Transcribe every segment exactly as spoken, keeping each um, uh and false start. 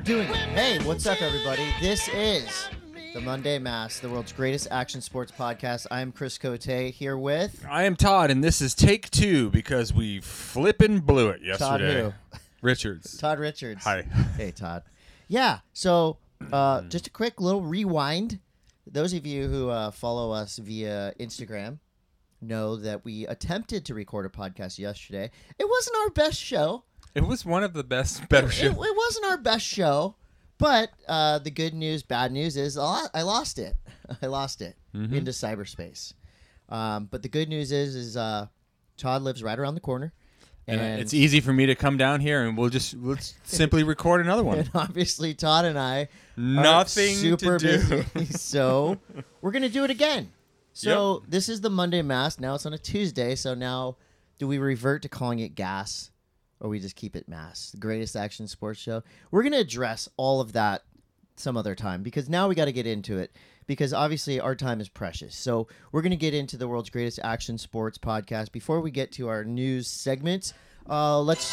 doing it. Hey, what's up, everybody? This is the Monday Mass, the world's greatest action sports podcast. I am Chris Cote here with... I am Todd, and this is take two because we flippin' blew it yesterday. Todd who? Richards. Todd Richards. Hi. Hey, Todd. Yeah, so uh, just a quick little rewind. Those of you who uh, follow us via Instagram know that we attempted to record a podcast yesterday. It wasn't our best show. It was one of the best, better It, shows. it, it wasn't our best show, but uh, the good news, bad news is I lost it. I lost it Mm-hmm. into cyberspace. Um, but the good news is, is uh, Todd lives right around the corner. And, And, it's easy for me to come down here, and we'll just let's simply record another one. and obviously Todd and I Nothing are super to do. busy. So we're going to do it again. So Yep. this is the Monday Mass. Now it's on a Tuesday. So now do we revert to calling it Gas? Or we just keep it Mass, the greatest action sports show. We're going to address all of that some other time because now we got to get into it because obviously our time is precious. So we're going to get into the world's greatest action sports podcast. Before we get to our news segments, uh, let's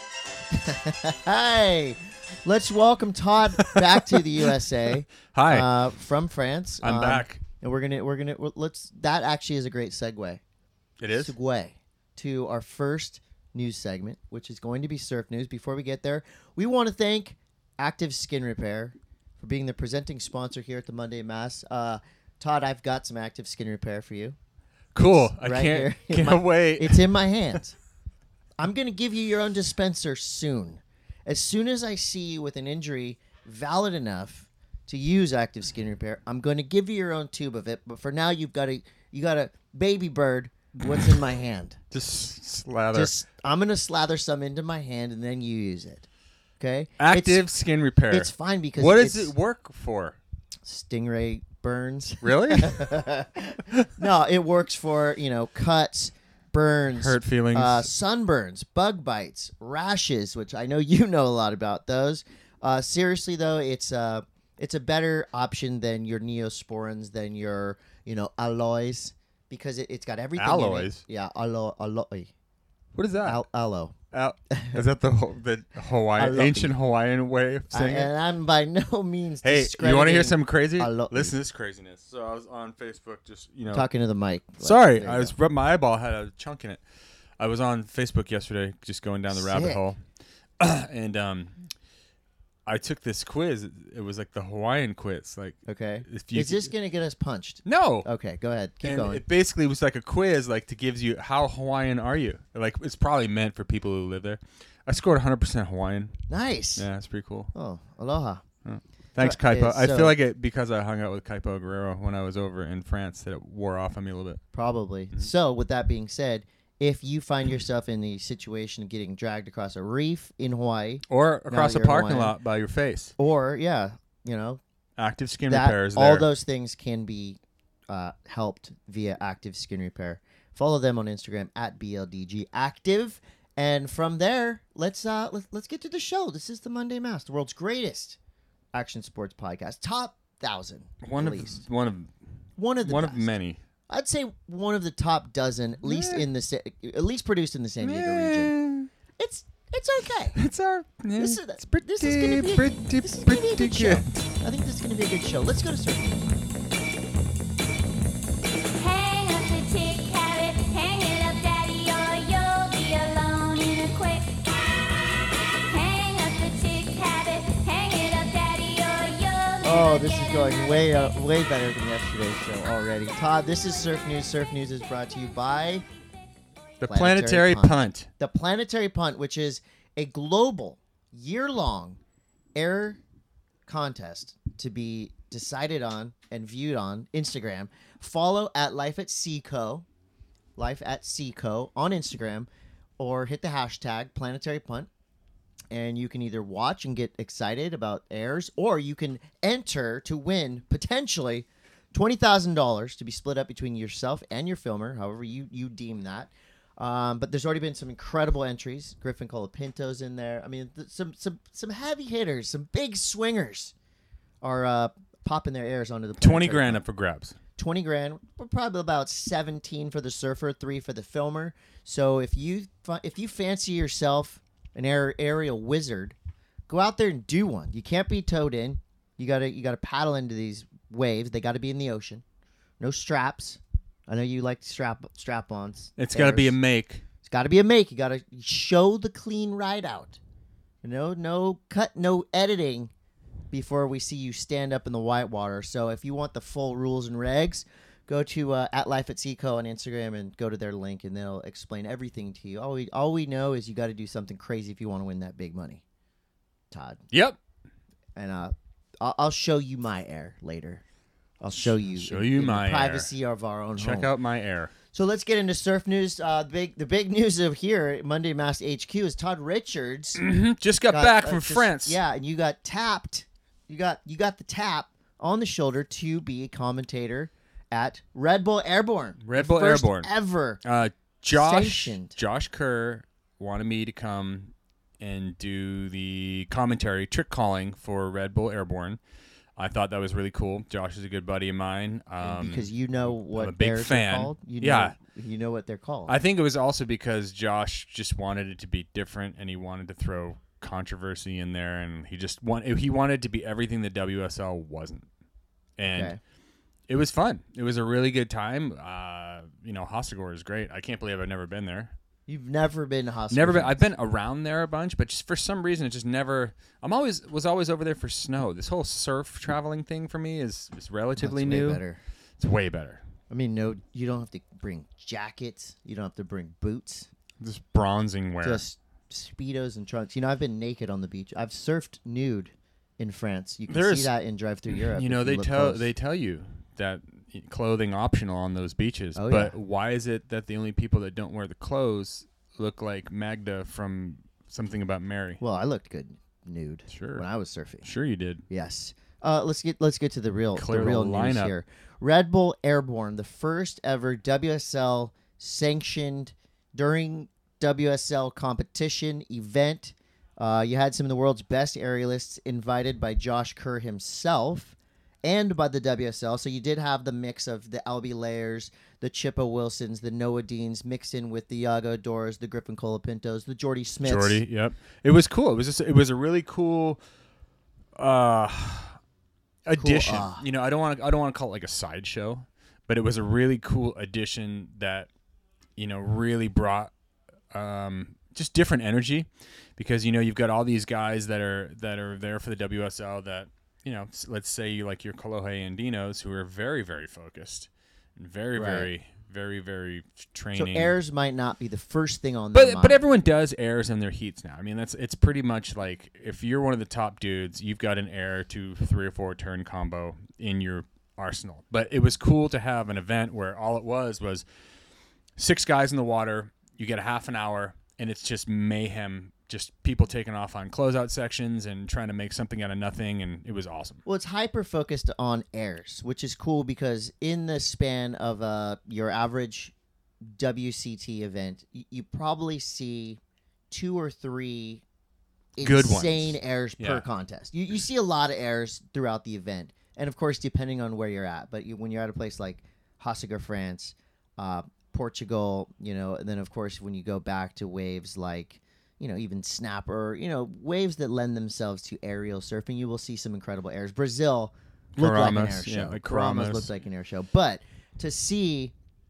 hey, let's welcome Todd back to the U S A. Hi. uh, from France. I'm Um, back. and we're gonna we're gonna let's. That actually is a great segue. It is? segue to our first news segment, which is going to be surf news. Before we get there, we want to thank Active Skin Repair for being the presenting sponsor here at the Monday Mass. Uh, Todd, I've got some Active Skin Repair for you. Cool. I right can't, here in can't my- wait. It's in my hands. I'm going to give you your own dispenser soon. As soon as I see you with an injury valid enough to use Active Skin Repair, I'm going to give you your own tube of it. But for now, you've got a you got a baby bird. What's in my hand? just slather. Just I'm going to slather some into my hand and then you use it. Okay? Active It's, skin repair. it's fine because what does it's it work for? Stingray burns. Really? No, it works for, you know, cuts, burns, Hurt feelings. uh, sunburns, bug bites, rashes, which I know you know a lot about those. Uh, seriously though, it's uh, it's a better option than your Neosporins, than your, you know, alloys, because it, it's got everything in it. Alloys? Yeah, alloy, alloy, What is that? Al- aloe. Al- is that the Ho- the Hawaiian Aloe. ancient Hawaiian way of I, saying it? and I'm by no means Hey, you want to hear discrediting- some crazy? Aloe. Listen to this craziness. So I was on Facebook, just you know, Talking to the mic. Like, sorry, there I you was go. my eyeball had a chunk in it. I was on Facebook yesterday, just going down the rabbit Sick. hole, and um, I took this quiz. It was like the Hawaiian quiz. Like, Okay. if you Is this going to get us punched? no, Okay, go ahead. Keep and going. it basically was like a quiz, like to gives you how Hawaiian are you? Like it's probably meant for people who live there. I scored one hundred percent Hawaiian. Nice. Yeah, it's pretty cool. Oh, aloha. Thanks, Uh, Kaipo. I so- feel like it because I hung out with Kaipo Guerrero when I was over in France that it wore off on me a little bit. Probably. Mm-hmm. So, with that being said, if you find yourself in the situation of getting dragged across a reef in Hawaii, Or across a you're parking Hawaiian. lot by your face. or yeah, you know, Active Skin that Repair is all there. those things can be uh, helped via Active Skin Repair. Follow them on Instagram at B L D G Active, and from there, let's uh, let's let's get to the show. This is the Monday Mass, the world's greatest action sports podcast, top thousand, one at of least. one of one of the one best. of many. I'd say one of the top dozen, at least Yeah. in the Sa- at least produced in the San Diego region. Eh, It's it's okay. It's our. Yeah, This is it's pretty, this is gonna be a, pretty, this is gonna be a pretty good show. good. I think this is gonna be a good show. Let's go to surf. Hang up the tick, have it, hang it up, daddy, or you'll be alone in a quick. Hang up the tick, have it, hang it up, daddy, or you'll Oh, never this is get going enough. way uh, way better than yesterday's show already. Todd, this is Surf News. Surf News is brought to you by The Planetary planetary Punt. punt. the Planetary Punt, which is a global, year-long air contest to be decided on and viewed on Instagram. Follow at Life at Seaco, Life at Seaco on Instagram, or hit the hashtag Planetary Punt, and you can either watch and get excited about airs, or you can enter to win potentially twenty thousand dollars to be split up between yourself and your filmer, however you, you deem that. Um, but there's already been some incredible entries. Griffin Colapinto's in there. I mean, th- some some some heavy hitters, some big swingers are uh, popping their airs onto the Twenty Planetary grand Punt. up for grabs. twenty grand. We're probably about seventeen for the surfer, three for the filmer. So if you fa- if you fancy yourself an aer- aerial wizard, Go out there and do one. You can't be towed in. You gotta you gotta paddle into these waves. They got to be in the ocean. No straps. I know you like strap strap-ons. It's got to be a Airs. make. It's got to be a make. You got to show the clean ride out. You know, no cut, no editing before we see you stand up in the whitewater. So if you want the full rules and regs, go to uh, at Life at Seaco on Instagram and go to their link, and they'll explain everything to you. All we all we know is you got to do something crazy if you want to win that big money, Todd. Yep. And uh, I'll, I'll show you my air later. I'll show you. Show in, you in my the air. privacy of our own Check home. out my air. So let's get into surf news. Uh, the big the big news of here at Monday Mass H Q is Todd Richards Just got, got, back uh, from just- France. Yeah, and you got tapped. You got you got the tap on the shoulder to be a commentator at Red Bull Airborne. Red The Bull first Airborne. ever. Uh, Josh Sanctioned. Josh Kerr wanted me to come and do the commentary, trick calling for Red Bull Airborne. I thought that was really cool. Josh is a good buddy of mine. Um, because you know what a big bears fan. are called. You know, Yeah. you know what they're called. I think it was also because Josh just wanted it to be different, and he wanted to throw controversy in there, and he just want he wanted to be everything the W S L wasn't, and Okay. it was fun. It was a really good time. Uh, you know, Hossegor is great. I can't believe I've never been there. You've never been to hospital. Never been. I've been around there a bunch, but just for some reason, it just never. I'm always was always over there for snow. This whole surf traveling thing for me is is relatively That's way new. better. It's way better. I mean, no, you don't have to bring jackets. You don't have to bring boots. Just bronzing wear. Just speedos and trunks. You know, I've been naked on the beach. I've surfed nude in France. You can There's- see that in Drive Through Europe. you know, if they look tell close. they tell you that clothing optional on those beaches. Oh, but yeah. why is it that the only people that don't wear the clothes look like Magda from Something About Mary? Well, I looked good nude Sure. when I was surfing. Sure, you did. Yes. Uh, let's get let's get to the real Clear the the real news lineup. here. Red Bull Airborne, the first ever W S L sanctioned during W S L competition event. Uh, you had some of the world's best aerialists invited by Josh Kerr himself and by the W S L. So you did have the mix of the Albie Layers, the Chippa Wilsons, the Noah Deans mixed in with the Yago Doors, the Griffin Colapintos, the Jordy Smiths. Jordy, yep. It was cool. It was just it was a really cool uh addition. ah. You know, I don't want to I don't want to call it like a sideshow, but it was a really cool addition that you know really brought um just different energy, because you know you've got all these guys that are that are there for the W S L that you know s- let's say you like your Kolohe and Dinos, who are very very focused and very Right. very very very So training. airs might not be the first thing on their But mind. but everyone does airs in their heats now. I mean, that's it's pretty much like if you're one of the top dudes, you've got an air to three or four turn combo in your arsenal. But it was cool to have an event where all it was was six guys in the water. You get a half an hour, and it's just mayhem. Just people taking off on closeout sections and trying to make something out of nothing, and it was awesome. Well, it's hyper focused on airs, which is cool because in the span of uh, your average W C T event, y- you probably see two or three Good ones. insane airs Yeah. per contest. You, you see a lot of airs throughout the event, and of course, depending on where you're at. But you, when you're at a place like Hossegor, France, uh, Portugal, you know, and then of course when you go back to waves like, you know, even Snapper, you know, waves that lend themselves to aerial surfing, you will see some incredible airs. Brazil looked like an Karamas, air show. yeah, like Karamas Karamas. looked like an air show. But to see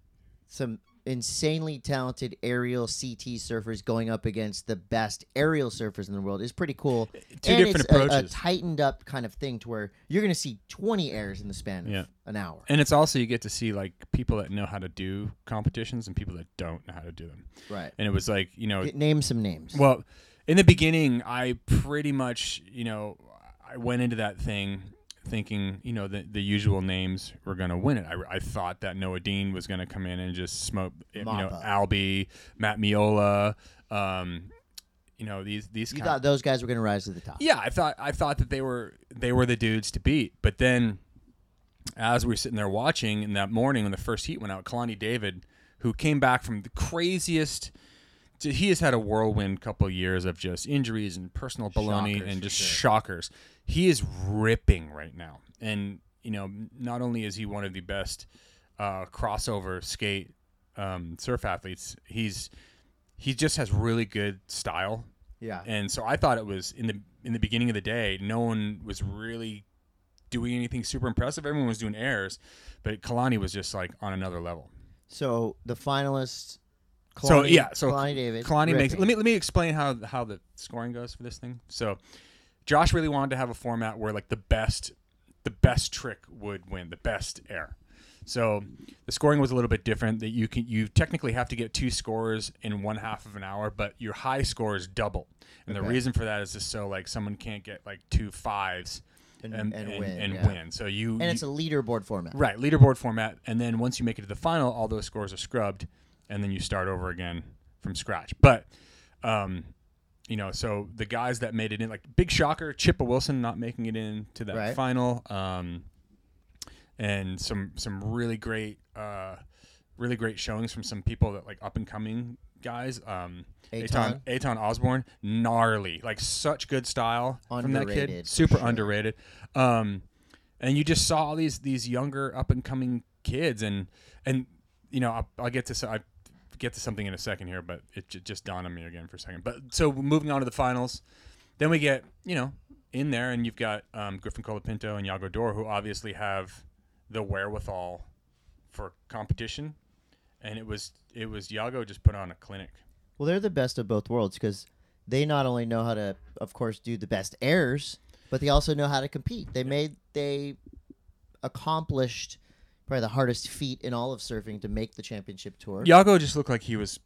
some insanely talented aerial C T surfers going up against the best aerial surfers in the world is pretty cool. Two and different it's a- A, approaches. tightened up kind of thing to where you're going to see twenty airs in the span of Yeah. an hour. And it's also you get to see like people that know how to do competitions and people that don't know how to do them. Right. And it was like, you know, Get- Name some names. well, in the beginning, I pretty much, you know, I went into that thing thinking, you know, the the usual names were going to win it. I, I thought that Noah Dean was going to come in and just smoke, you know, Mop up. Albie, Matt Miola, um, you know, these these you kind thought those guys were going to rise to the top. yeah, I thought I thought that they were they were the dudes to beat. But then, as we were sitting there watching in that morning when the first heat went out, Kalani David, who came back from the craziest, he has had a whirlwind couple of years of just injuries and personal baloney Shockers, and for just sure. shockers. He is ripping right now, and you know, not only is he one of the best uh, crossover skate um, surf athletes, he's he just has really good style. Yeah. And so I thought it was in the in the beginning of the day, no one was really doing anything super impressive. Everyone was doing airs, but Kalani was just like on another level. So the finalists. Kalani, so yeah, so Kalani David. Kalani makes. ripping. Let me let me explain how how the scoring goes for this thing. So Josh really wanted to have a format where like the best the best trick would win, the best air. So the scoring was a little bit different. That you can you technically have to get two scores in one half of an hour, but your high score is double. And Okay. the reason for that is just so like someone can't get like two fives And- and and and, win, and yeah. win. So you And you- it's a leaderboard format. right leaderboard format, and then once you make it to the final, all those scores are scrubbed, and then you start over again from scratch. But um, you know, so the guys that made it in, like big shocker, Chippa Wilson not making it in to that Right. final, um, and some some really great uh, really great showings from some people that like up and coming guys. Um, Eitan. Eitan Eitan Osborne, gnarly, like such good style from that Underrated, kid, for super sure. underrated. Um, and you just saw all these these younger up and coming kids, and and you know I'll, I'll get to so- I get to something in a second here, but it j- just dawned on me again for a second. But so moving on to the finals, then we get you know in there, and you've got um, Griffin Colapinto and Yago Dor, who obviously have the wherewithal for competition, and it was it was Yago just put on a clinic. Well, they're the best of both worlds because they not only know how to, of course, do the best airs, but they also know how to compete. They made they accomplished probably the hardest feat in all of surfing to make the championship tour. Yago just looked like he was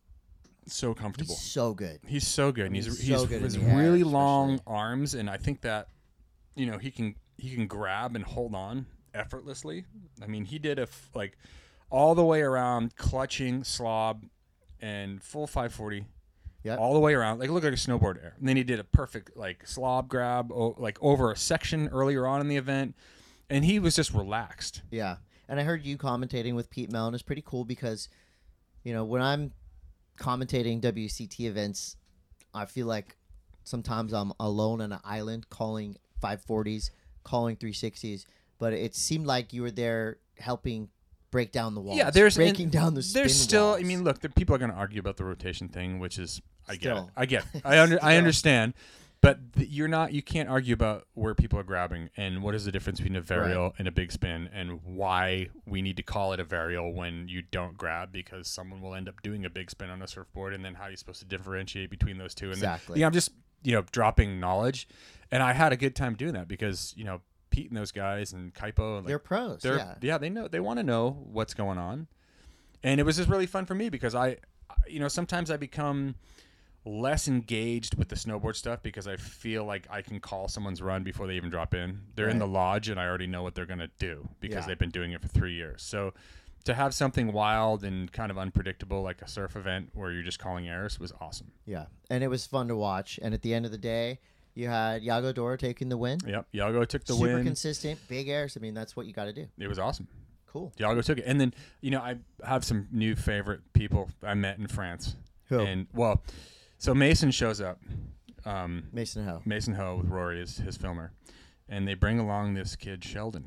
so comfortable. He's so good. He's so good. And he's He's he's, so good in he's the air, really especially. long arms, and I think that you know he can he can grab and hold on effortlessly. I mean, he did a f- like all the way around clutching slob and full five forty. Yep. All the way around, like it looked like a snowboard air. And then he did a perfect like slob grab, o- like over a section earlier on in the event, and he was just relaxed. Yeah. And I heard you commentating with Pete Mellon is pretty cool because, you know, when I'm commentating W C T events, I feel like sometimes I'm alone on an island calling five forties, calling three sixties, but it seemed like you were there helping break down the walls. Yeah, there's breaking and down the spin There's still. walls. I mean, look, the people are going to argue about the rotation thing, which is I get it. Still. I get. It. I under, I Still. understand, but th- you're not. You can't argue about where people are grabbing and what is the difference between a varial and a big spin, and why we need to call it a varial when you don't grab because someone will end up doing a big spin on a surfboard, and then how are you supposed to differentiate between those two? And Exactly. Then, yeah, I'm just you know dropping knowledge, and I had a good time doing that because you know Pete and those guys and Kaipo, like, They're pros. they're yeah. they know they want to know what's going on, and it was just really fun for me because I, you know, sometimes I become less engaged with the snowboard stuff because I feel like I can call someone's run before they even drop in. They're in Right. the lodge and I already know what they're gonna do because Yeah. they've been doing it for three years. So to have something wild and kind of unpredictable like a surf event where you're just calling airs was awesome. Yeah. And it was fun to watch. And at the end of the day, you had Yago Dor taking the win. Yep, Yago took the Super win. consistent, big airs. I mean, that's what you got to do. It was awesome. Cool. Yago took it, and then you know I have some new favorite people I met in France. Who? And well, so Mason shows up. Um, Mason Ho. Mason Ho with Rory is his filmer, and they bring along this kid Sheldon.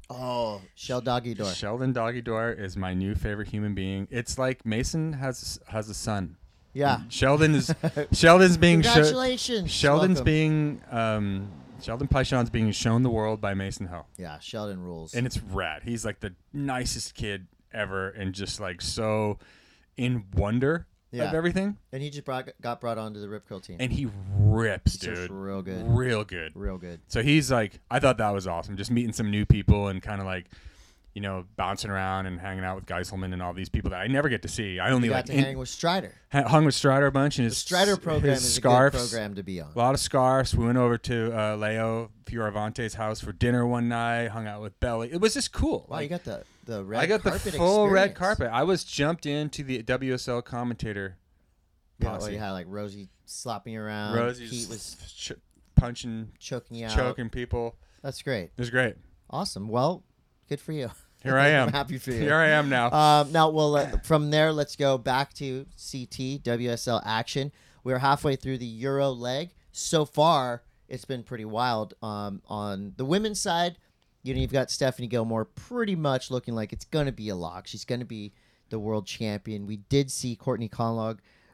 Oh, Shell Doggy Door. Sheldon Doggy Door is my new favorite human being. It's like Mason has has a son. Yeah. Sheldon is Sheldon's being sho- Congratulations. Sheldon's Welcome. being um, Sheldon Paishon's being shown the world by Mason Ho. Yeah, Sheldon rules. And it's rad. He's like the nicest kid ever, and just like so in wonder Yeah. of everything. And he just brought, got brought onto the Rip Curl team. And he rips, He's just dude. real good. Real good. Real good. So he's like, I thought that was awesome. Just meeting some new people and kind of like, you know, bouncing around and hanging out with Geiselman and all these people that I never get to see. I only You got like to in- hang with Strider. ha- hung with Strider a bunch and The his Strider program his is scarves. a good program to be on. A lot of scarves. We went over to uh, Leo Fioravante's house for dinner one night. Hung out with Belly. It was just cool. Wow, Like, you got the, the red I got the carpet full red experience. carpet. I was jumped into the W S L commentator. Yeah, posse. well, you had like Rosie slapping you around. Rosie's Pete was ch- punching, choking you out. choking people. That's great. It was great. Awesome. Well, good for you. Here I am. I'm happy for you. Here I am now. Um, now, well, uh, from there, let's go back to C T, W S L action. We're halfway through the Euro leg. So far, it's been pretty wild. Um, on the women's side, you know, you've got Stephanie Gilmore pretty much looking like it's going to be a lock. She's going to be the world champion. We did see Courtney Conlog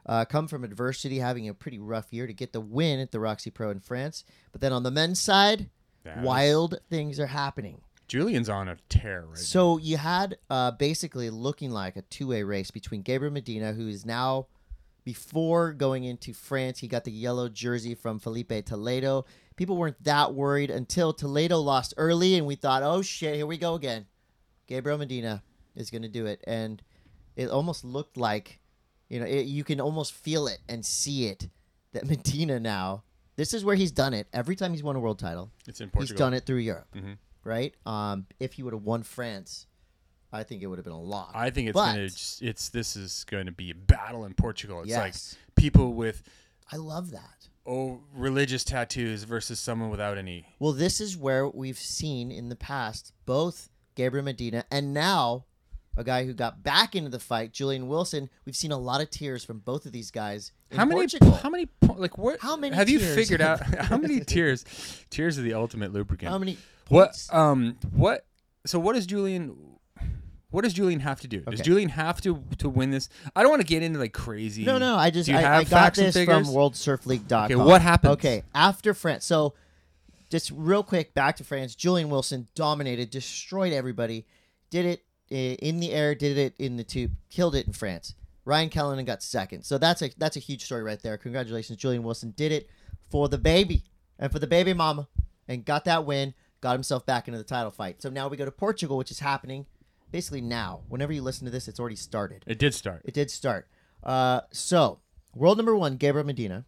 uh, come from adversity, having a pretty rough year to get the win at the Roxy Pro in France. But then on the men's side, That is- wild things are happening. Julian's on a tear right So you had uh, basically looking like a two-way race between Gabriel Medina, who is now, before going into France, he got the yellow jersey from Felipe Toledo. People weren't that worried until Toledo lost early, and we thought, oh, shit, here we go again. Gabriel Medina is going to do it. And it almost looked like, you know, it, you can almost feel it and see it, that Medina now, this is where he's done it. Every time he's won a world title, now. It's in he's Portugal. done it through Europe. Mhm. Right? Um, if he would have won France, I think it would have been a lock. I think it's But- gonna. Just, it's this is going to be a battle in Portugal. It's like Yes. people with I love that. oh religious tattoos versus someone without any. Well, this is where we've seen in the past both Gabriel Medina and now a guy who got back into the fight, Julian Wilson. We've seen a lot of tears from both of these guys in How many? Portugal. How many? po- Like what? How many Have you tears figured out have- how many tears? Tears are the ultimate lubricant. How many What? points? Um. What? So what does Julian? What does Julian have to do? Does Okay. Julian have to to win this? I don't want to get into like crazy. No, no, I just Do you I, have I got facts and this figures? from world surf league dot com. Okay, what happens? Okay, after France. So just real quick, back to France. Julian Wilson dominated, destroyed everybody, did it i- in the air, did it in the tube, killed it in France. Ryan Callanan got second. So that's a that's a huge story right there. Congratulations, Julian Wilson did it for the baby and for the baby mama and got that win, got himself back into the title fight. So now we go to Portugal, which is happening basically now. Whenever you listen to this, it's already started. It did start. It did start. Uh, so, world number one, Gabriel Medina,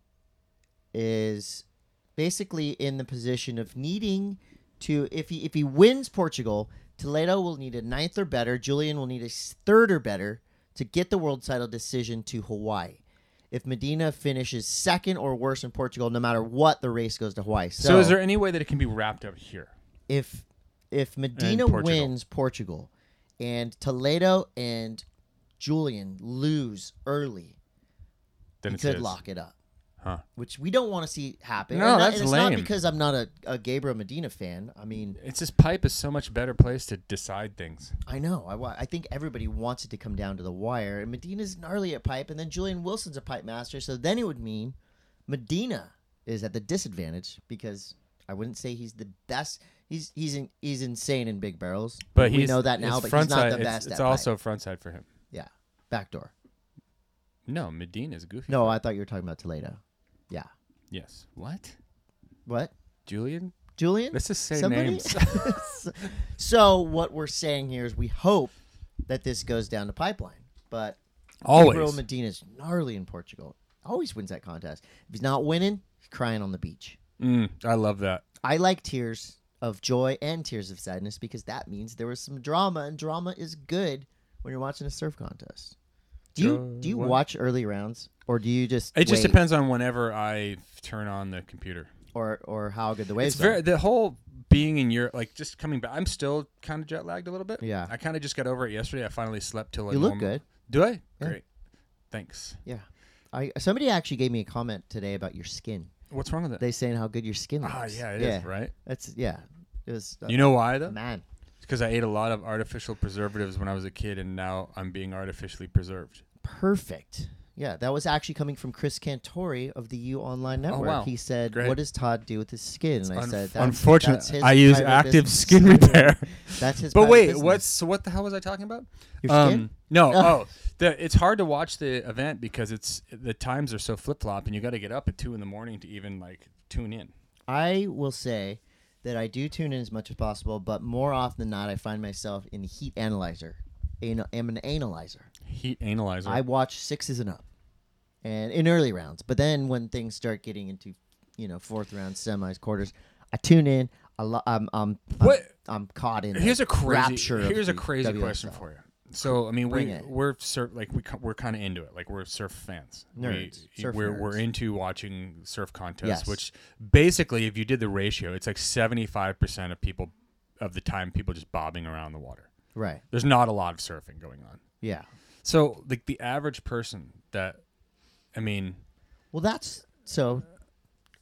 is basically in the position of needing to, if he if he wins Portugal, Toledo will need a ninth or better. Julian will need a s- third or better to get the world title decision to Hawaii. If Medina finishes second or worse in Portugal, no matter what, the race goes to Hawaii. So, So, is there any way that it can be wrapped up here? if if Medina Portugal. wins Portugal and Toledo and Julian lose early, Then he it's could his. lock it up, Huh. which we don't want to see happen. No, and that's and it's lame. not because I'm not a, a Gabriel Medina fan. I mean, It's just pipe is so much better place to decide things. I know. I, wa- I think everybody wants it to come down to the wire. And Medina's gnarly at pipe, and then Julian Wilson's a pipe master. So then it would mean Medina is at the disadvantage because I wouldn't say he's the best. He's he's in, he's insane in big barrels. But we he's, know that now. it's But he's not frontside- the it's- best. It's, at also pipe. frontside for him. Yeah, backdoor. No, Medina's goofy. No, I thought you were talking about Toledo. Yeah. Yes. What? What? Julian? Julian? Let's just say Somebody? names. So what we're saying here is we hope that this goes down to pipeline. But Always. Gabriel Medina's gnarly in Portugal. Always wins that contest. If he's not winning, he's crying on the beach. Mm, I love that. I like tears of joy and tears of sadness because that means there was some drama, and drama is good when you're watching a surf contest. Do you Joy- do you what? watch early rounds, or do you just It just wait, depends on whenever I turn on the computer. or or how good the waves It's very are? the whole being in Europe, like just coming back. I'm still kind of jet lagged a little bit. Yeah. I kind of just got over it yesterday. I finally slept till. A You look normal- good. Do I? Yeah. Great. Thanks. Yeah. I somebody actually gave me a comment today about your skin. What's wrong with it? They saying how good your skin looks. Ah, yeah, it is yeah. right. That's yeah. It was. Uh, You know why though? man. Because I ate a lot of artificial preservatives when I was a kid, and now I'm being artificially preserved. Perfect. Yeah, that was actually coming from Chris Cantori of the U Online Network. wow. He said, Great. "What does Todd do with his skin?" And I Unf- said, that's, unfortunate. that's his I use private active business." skin repair. That's his. But private wait, business. what's so? What the hell was I talking about? Your um, skin? No. Oh. Oh, the, it's hard to watch the event because it's the times are so flip flop, and you got to get up at two in the morning to even like tune in. I will say that I do tune in as much as possible, but more often than not, I find myself in the heat analyzer. Ana- I'm an analyzer. Heat analyzer. I watch sixes and up, and in early rounds. But then when things start getting into, you know, fourth round, semis, quarters, I tune in. I lo- I'm, I'm, I'm, What- I'm caught in. here's the a crazy. rapture of Here's a the crazy W S L. question for you. So I mean, Bring we it. we're surf like we co- we're kind of into it. Like we're surf fans. Nerds. We, Surf we're nerds. we're into watching surf contests. Yes. Which basically, if you did the ratio, it's like seventy-five percent of people of the time people just bobbing around the water. Right. There's not a lot of surfing going on. Yeah. So like the average person that, I mean, Well, that's so.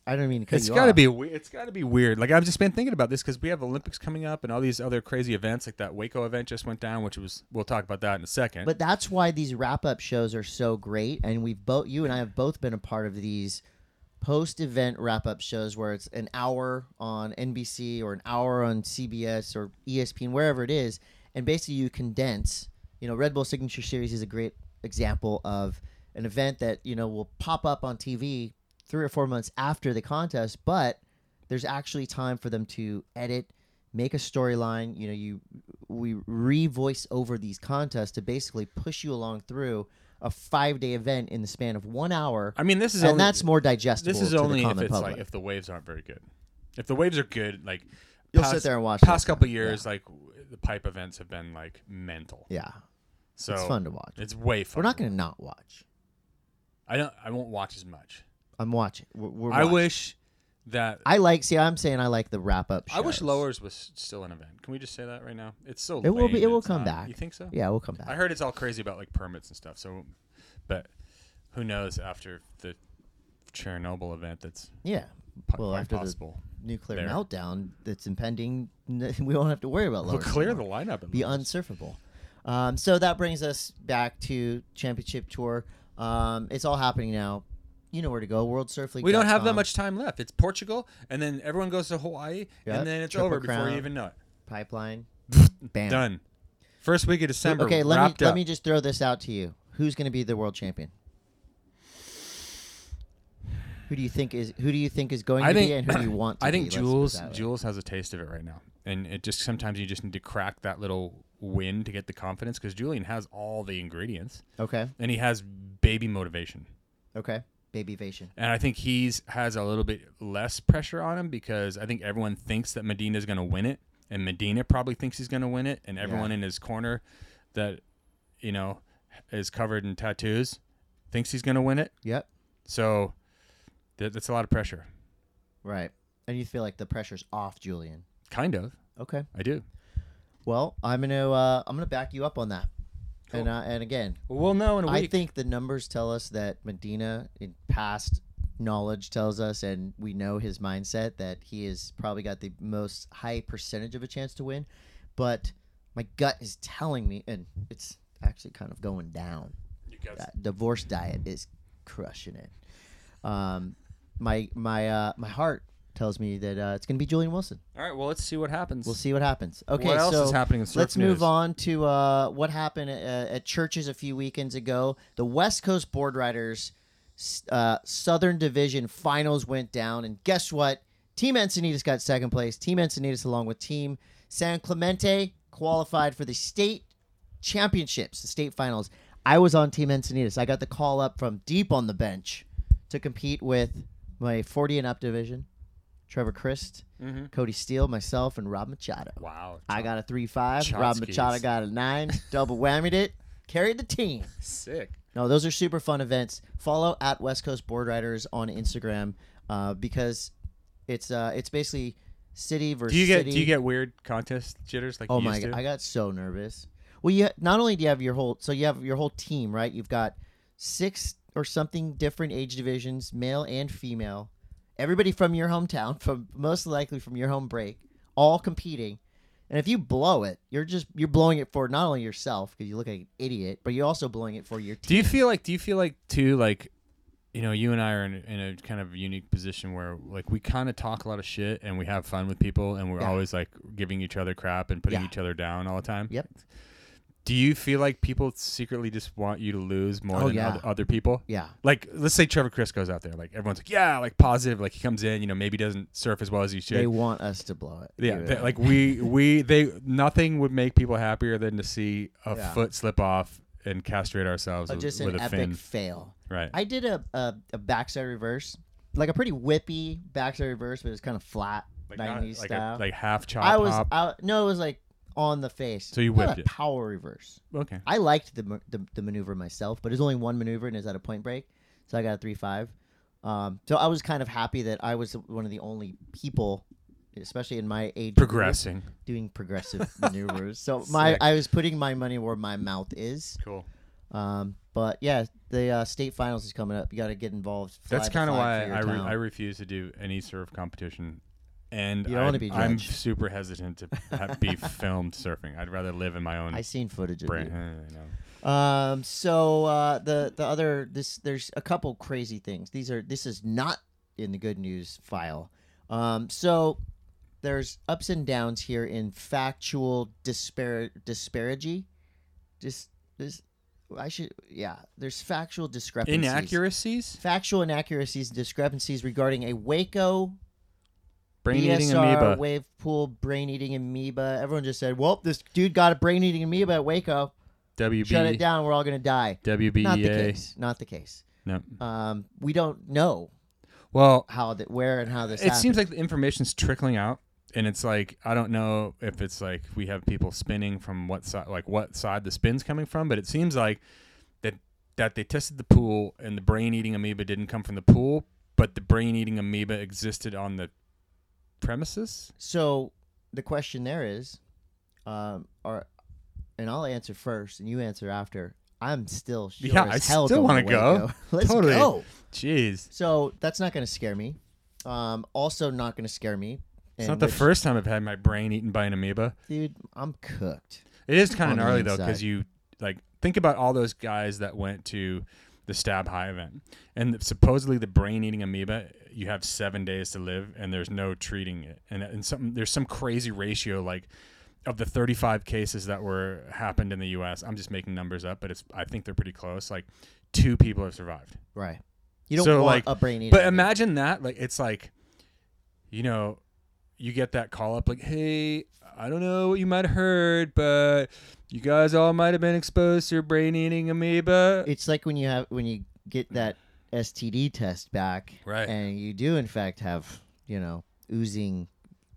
I don't mean to cut It's you got to off. be. we- It's got to be weird. Like I've just been thinking about this because we have Olympics coming up and all these other crazy events. Like that Waco event just went down, which was. We'll talk about that in a second. But that's why these wrap-up shows are so great, and we've both, you and I have both been a part of these post-event wrap-up shows where it's an hour on N B C or an hour on C B S or E S P N, wherever it is, and basically you condense. You know, Red Bull Signature Series is a great example of an event that you know will pop up on T V three or four months after the contest, but there's actually time for them to edit, make a storyline. You know, you we re-voice over these contests to basically push you along through a five-day event in the span of one hour. I mean, this is and only, that's more digestible. This is to only the if common it's public. like if the waves aren't very good. If the waves are good, like You'll past, sit there and watch. Past that. couple years, like w- the pipe events have been like mental. Yeah, So it's fun to watch. It's way fun. We're not going to not watch. I don't. I won't watch as much. I'm watching. We're, we're I watching. wish that. I like. See, I'm saying I like the wrap-up. I wish shows. Lowers was still an event. Can we just say that right now? It's so. It will be- lame it that will it's come not. back. You think so? Yeah, we'll come back. I heard it's all crazy about like permits and stuff. So, but who knows after the Chernobyl event? That's yeah. po- Well, quite after possible. the nuclear there. meltdown that's impending, n- we won't have to worry about We'll Lowers clear the anymore. lineup. at Be Lowers. unsurfable. Um, so that brings us back to Championship Tour. Um, it's all happening now. You know where to go. World Surf League. We don't have that much time left. It's Portugal, and then everyone goes to Hawaii, Yep. and then it's Triple over before Crown. you even know it. Pipeline. Bam. Done. First week of December. Okay, let me wrapped let up. me just throw this out to you. Who's going to be the world champion? Who do you think is who do you think is going I to think, be, and who do you want to I be? think Let's put it Jules that way. Jules has a taste of it right now, and it just sometimes you just need to crack that little win to get the confidence because Julian has all the ingredients, Okay. and he has baby motivation, Okay. Babyvation. and I think he's has a little bit less pressure on him because I think everyone thinks that Medina's going to win it, and Medina probably thinks he's going to win it, and everyone Yeah. in his corner that you know is covered in tattoos thinks he's going to win it. Yep. So th- that's a lot of pressure. Right. And you feel like the pressure's off Julian. Kind of. Okay. I do. Well, I'm gonna uh, I'm gonna back you up on that. Cool. And uh, and again, Well, we'll know in a I week. think the numbers tell us that Medina, in past knowledge, tells us, and we know his mindset that he has probably got the most high percentage of a chance to win. But my gut is telling me, and it's actually kind of going down. You guys- That divorce diet is crushing it. Um, my my uh, my heart tells me that uh, it's gonna be Julian Wilson. All right, well, let's see what happens. We'll see what happens. Okay, What else so is happening in surf let's move news? on to uh, what happened at, at churches a few weekends ago. The West Coast Board Riders uh, Southern Division Finals went down, and guess what? Team Encinitas got second place. Team Encinitas, along with Team San Clemente, qualified for the state championships, the state finals. I was on Team Encinitas. I got the call up from deep on the bench to compete with my forty and up division. Trevor Christ, Mhm. Cody Steele, myself, and Rob Machado. Wow. I got a three five. Rob Chotskis. Machado got a nine. Double whammied it. Carried the team. sick. No, those are super fun events. Follow at West Coast Board Riders on Instagram uh, because it's uh, it's basically city versus Do you get city. do you get weird contest jitters like Oh you my used god, to? I got so nervous. Well, you not only do you have your whole so you have your whole team, right? You've got six or something different age divisions, male and female. Everybody from your hometown, from most likely from your home break, all competing. And if you blow it, you're just you're blowing it for not only yourself because you look like an idiot, but you're also blowing it for your team. Do you feel like do you feel like too like you know you and I are in, in a kind of unique position where like we kind of talk a lot of shit and we have fun with people and we're Yeah. always like giving each other crap and putting Yeah. each other down all the time. Yep. Do you feel like people secretly just want you to lose more Oh, than yeah. other, other people? Yeah. Like, let's say Trevor Chris goes out there. Like, everyone's like, yeah, like positive. Like, he comes in, you know, maybe doesn't surf as well as he should. They want us to blow it. Yeah, You they- know? like we we they nothing would make people happier than to see a Yeah. foot slip off and castrate ourselves Uh, with, just with an a epic fin. fail. Right. I did a, a a backside reverse, like a pretty whippy backside reverse, but it was kind of flat, like not- nineties like style. a like half chop I was hop. out. No, it was like on the face. So you Not whipped a it. power reverse. Okay. I liked the, ma- the the maneuver myself, but it's only one maneuver and it's at a point break, so I got a three five. Um, so I was kind of happy that I was one of the only people, especially in my age, group, Progressing. doing progressive maneuvers. So my Sick. I was putting my money where my mouth is. Cool. Um, but yeah, the uh, state finals is coming up. You got to get involved. Fly That's the kind of flag why for your I re- town. I refuse to do any surf competition. And You don't wanna I, be I'm judged. super hesitant to ha- be filmed surfing. I'd rather live in my own I seen footage of brain. you. I know. Um. So uh, the the other this there's a couple crazy things. These are this is not in the good news file. Um. So there's ups and downs here in factual dispar disparity. Just this, I should yeah. There's factual discrepancies. Inaccuracies? Factual inaccuracies, discrepancies regarding a Waco Brain-eating B S R amoeba. wave pool brain-eating amoeba. Everyone just said, "Well, this dude got a brain-eating amoeba at Waco. W Shut it B down. We're all gonna die." W B E A. Not the case. Not the case. No. Um, we don't know Well, how that, where, and how this. it seems happened. like the information's trickling out, and it's like I don't know if it's like we have people spinning from what side, like what side the spin's coming from, but it seems like that that they tested the pool and the brain-eating amoeba didn't come from the pool, but the brain-eating amoeba existed on the premises. So the question there is, um, are, and I'll answer first, and you answer after. I'm still sure Yeah, as I hell still going wanna to go. Waco. Let's Totally. go. Jeez, So that's not going to scare me. Um, also not going to scare me. it's and not the which- first time I've had my brain eaten by an amoeba. dude. I'm cooked. It is kind On of the gnarly though, because inside. you like think about all those guys that went to the Stab High event, and supposedly the brain-eating amoeba, you have seven days to live, and there's no treating it, and and something there's some crazy ratio like of the thirty-five cases that were happened in the U S. I'm just making numbers up, but it's I think they're pretty close. Like two people have survived. Right. You don't So, want like, a brain eating. But imagine that, like it's like, you know, you get that call up like, hey, I don't know what you might have heard, but you guys all might have been exposed to a brain-eating amoeba. It's like when you have when you get that S T D test back, Right. and you do in fact have you know oozing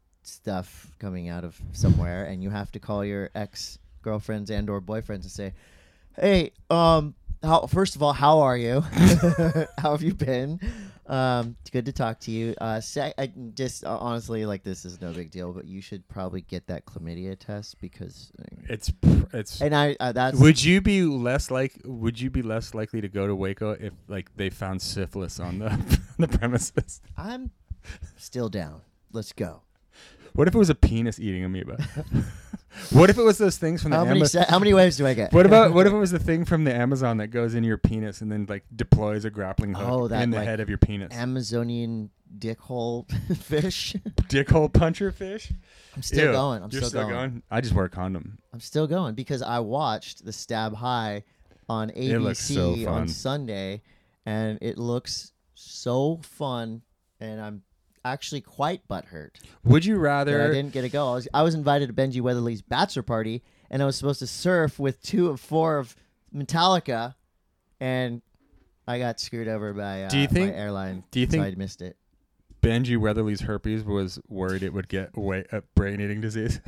stuff coming out of somewhere, and you have to call your ex girlfriends and or boyfriends and say, "Hey, um, how first of all, how are you? How have you been? Um, it's good to talk to you. Uh, sec- I just uh, honestly, like this is no big deal, but you should probably get that chlamydia test because." uh, It's it's. And I uh, that's Would you be less like? Would you be less likely to go to Waco if like they found syphilis on the on the premises? I'm still down. Let's go. What if it was a penis-eating amoeba? What if it was those things from the How many Amazon? se- how many waves do I get? What about what if it was the thing from the Amazon that goes into your penis and then like deploys a grappling hook Oh, that, in the like, head of your penis? Amazonian dickhole fish? Dickhole puncher fish. I'm still Ew. going. I'm You're still, going. I just wear a condom. I'm still going because I watched the Stab High on A B looks so C fun. on Sunday, and it looks so fun, and I'm actually quite butthurt Would you that I rather? didn't get to go. I was, I was invited to Benji Weatherly's bachelor party, and I was supposed to surf with two of four of Metallica, and I got screwed over by uh, Do you think- my airline. do you so think- I missed it? Benji Weatherly's herpes was worried it would get away a brain-eating disease.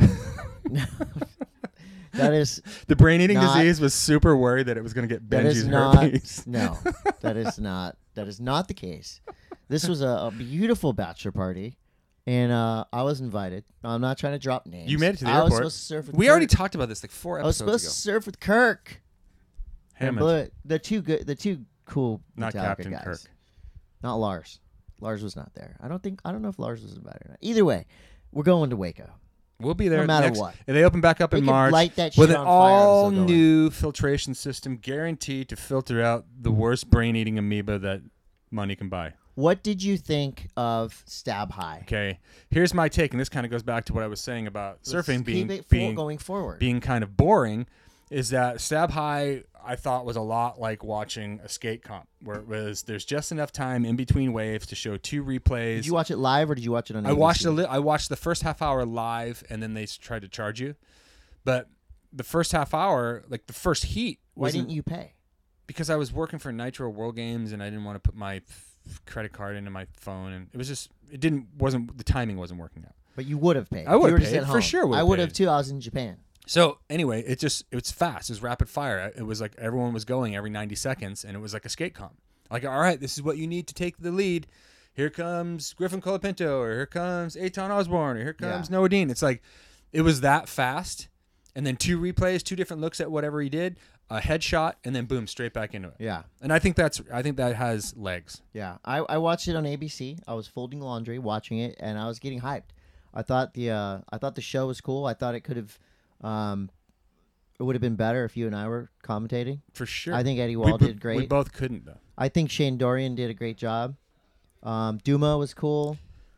That is The brain-eating Not- disease was super worried that it was going to get that Benji's is not herpes. no. That is not that is not the case. This was a, a beautiful bachelor party, and uh, I was invited. I'm not trying to drop names. You made it to the I was airport. supposed to surf with We Kirk. already talked about this like four I was episodes supposed ago. to surf with Kirk. And Hammond, blew it. The two good, the two cool not Metallica Captain guys. Kirk. Not Lars. Lars was not there. I don't think. I don't know if Lars was invited or not. Either way, we're going to Waco. We'll be there No matter next, what. And they open back up We in could March light that with shit an on fire, I'm still all going. new filtration system guaranteed to filter out the worst brain-eating amoeba that money can buy. What did you think of Stab High? Okay, here's my take, and this kind of goes back to what I was saying about Let's surfing being keep it for- being going forward. being kind of boring. Is that Stab High? I thought was a lot like watching a skate comp, where it was there's just enough time in between waves to show two replays. Did you watch it live or did you watch it on? I A B C? watched a li- I watched the first half hour live, and then they s- tried to charge you. But the first half hour, like the first heat, Why wasn't didn't you pay? because I was working for Nitro World Games, and I didn't want to put my f- credit card into my phone, and it was just it didn't wasn't the timing wasn't working out. But you would have paid. I would've You were just paid, at for home. sure would've I would have paid. too. I was in Japan. So anyway, it just it was fast. It was rapid fire. It was like everyone was going every ninety seconds, and it was like a skate comp. Like, all right, this is what you need to take the lead. Here comes Griffin Colapinto, or here comes Eitan Osborne, or here comes Yeah. Noah Dean. It's like it was that fast, and then two replays, two different looks at whatever he did. a headshot, and then boom, straight back into it. Yeah. And I think that's I think that has legs. Yeah. I, I watched it on A B C. I was folding laundry, watching it, and I was getting hyped. I thought the uh, I thought the show was cool. I thought it could have, um, it would have been better if you and I were commentating. For sure. I think Eddie We- Wall we- did great. We both couldn't though. I think Shane Dorian did a great job. Um, Duma was cool.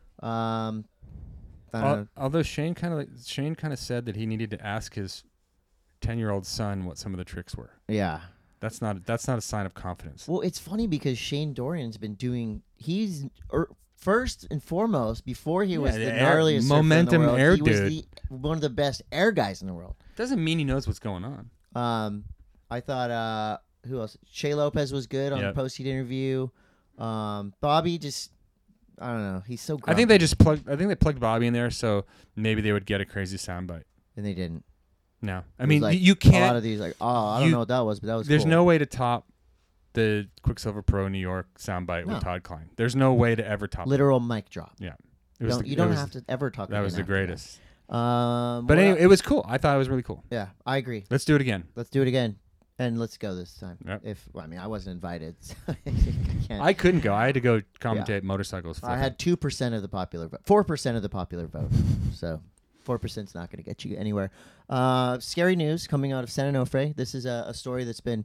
Um, I don't Al- know. although Shane kind of Shane kind of said that he needed to ask his ten-year-old son what some of the tricks were. Yeah. That's not that's not a sign of confidence. Well, it's funny because Shane Dorian's been doing. He's er, first and foremost before he was Yeah, the the air- gnarliest momentum surfer in the world, air he was dude. the, one of the best air guys in the world. Doesn't mean he knows what's going on. Um, I thought uh, who else? Shea Lopez was good on Yep. the post heat interview. Um, Bobby just, I don't know. He's so. I think they just plugged. I think they plugged Bobby in there so maybe they would get a crazy soundbite. and they didn't. No, I It was mean like you A lot can't. of these like, oh, I don't you- know what that was, but that was. There's cool. no way to top the Quicksilver Pro New York soundbite No. with Todd Klein. There's no way to ever top. literal mic drop. It. Yeah, You it was don't, the- you it don't was- have to ever talk. That was again the after that. greatest. Um, But what anyway, el- it was cool. I thought it was really cool. yeah, I agree. Let's do it again. Let's do it again, and let's go this time. Yep. If well, I mean, I wasn't invited. So I can't. I couldn't go. I had to go commentate motorcycles. I flipping. had two percent of the popular vote, four percent of the popular vote. So four percent's not going to get you anywhere. Uh, scary news coming out of San Onofre. This is a, a story that's been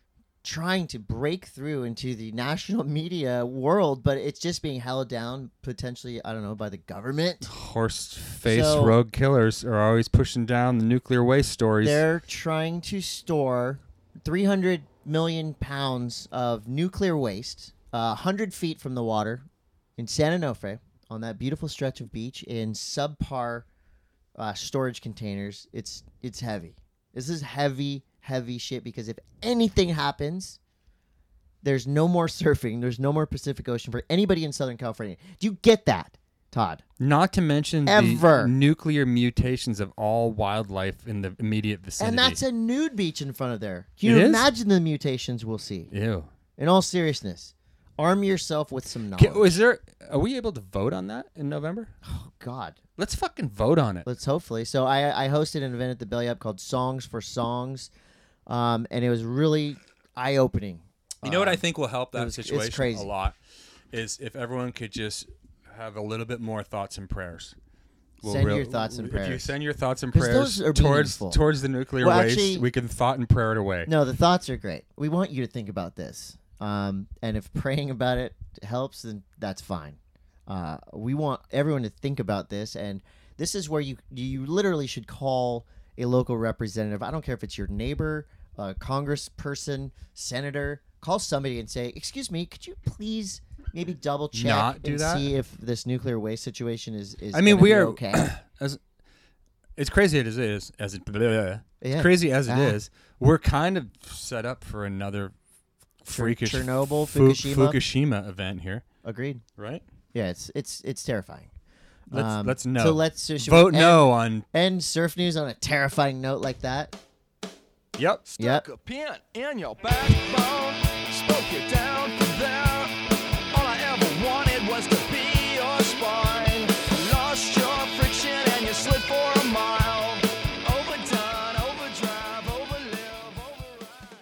trying to break through into the national media world, but it's just being held down potentially. I don't know, by the government. Horse face So- rogue killers are always pushing down the nuclear waste stories. They're trying to store three hundred million pounds of nuclear waste, uh, one hundred feet from the water in San Onofre on that beautiful stretch of beach in subpar uh, storage containers. It's it's heavy. This is heavy, heavy shit because if anything happens, there's no more surfing. There's no more Pacific Ocean for anybody in Southern California. Do you get that, Todd? Not to mention Ever. the nuclear mutations of all wildlife in the immediate vicinity. And that's a nude beach in front of there. Can you It is? imagine the mutations we'll see? Ew. In all seriousness, arm yourself with some knowledge. Is there? Are we able to vote on that in November? Oh God, Let's fucking vote on it. let's hopefully. So I I hosted an event at the Belly Up called Songs for Songs, um, and it was really eye opening. You know what I think will help it that was- it's situation crazy. a lot is if everyone could just have a little bit more thoughts and prayers. Send real- your thoughts and If you prayers. send your thoughts and 'Cause prayers those are towards meaningful. towards the nuclear Well, waste, actually- we can thought and prayer it away. No, the thoughts are great. We want you to think about this, um, and if praying about it helps, then that's fine. Uh, we want everyone to think about this, and this is where you you literally should call a local representative. I don't care if it's your neighbor, a congressperson, senator. Call somebody and say, "Excuse me, could you please maybe double check Not do and that? see if this nuclear waste situation is is I mean, gonna we be are okay." as it's crazy as it is, as it Yeah. as crazy as it Ah. is, we're kind of set up for another freakish Chernobyl, Fu- Fukushima. Fukushima event here, Agreed. right? Yeah, it's it's it's terrifying. Let's Um, let's know. So let's so should we vote end- no on. End surf news on a terrifying note like that. Yep. Yep. Stuck a pin in your backbone, spoke you down from there. All I ever wanted was to be your spine. Lost your friction and you slid for a mile. Overdone, overdrive, overlive, override.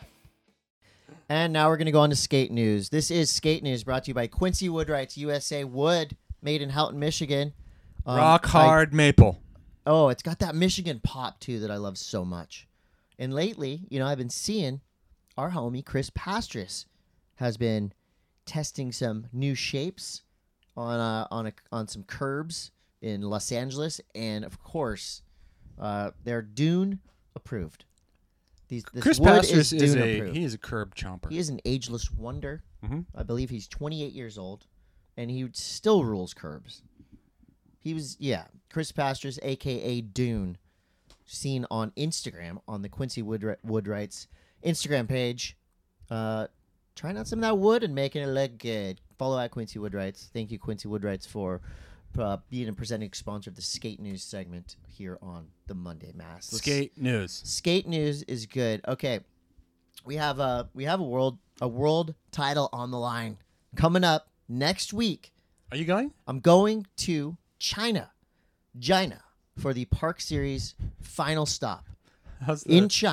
And now we're going to go on to skate news. This is skate news brought to you by Quincy Woodwrights U S A Wood, made in Houghton, Michigan. Um, Rock I- hard maple. oh, it's got that Michigan pop too that I love so much. And lately, you know, I've been seeing our homie Chris Pastris has been testing some new shapes on uh, on a, on some curbs in Los Angeles, and of course, uh, they're Dune approved. These this Chris wood Pastris is, is, Dune a approved. he is a curb chomper. He is an ageless wonder. Mhm. I believe he's twenty-eight years old, and he still rules curbs. He was, yeah, Chris Pastris, a k a. Dune, seen on Instagram on the Quincy Woodri- Woodwrights Instagram page. Uh, trying out some of that wood and making it look good. Follow at Quincy Woodwrights. Thank you, Quincy Woodwrights, for uh, being a presenting sponsor of the Skate News segment here on the Monday Mass. Let's- Skate news. Skate news is good. Okay, we have a we have a world a world title on the line coming up next week. Are you going? I'm going to China, China for the Park Series final stop How's in China.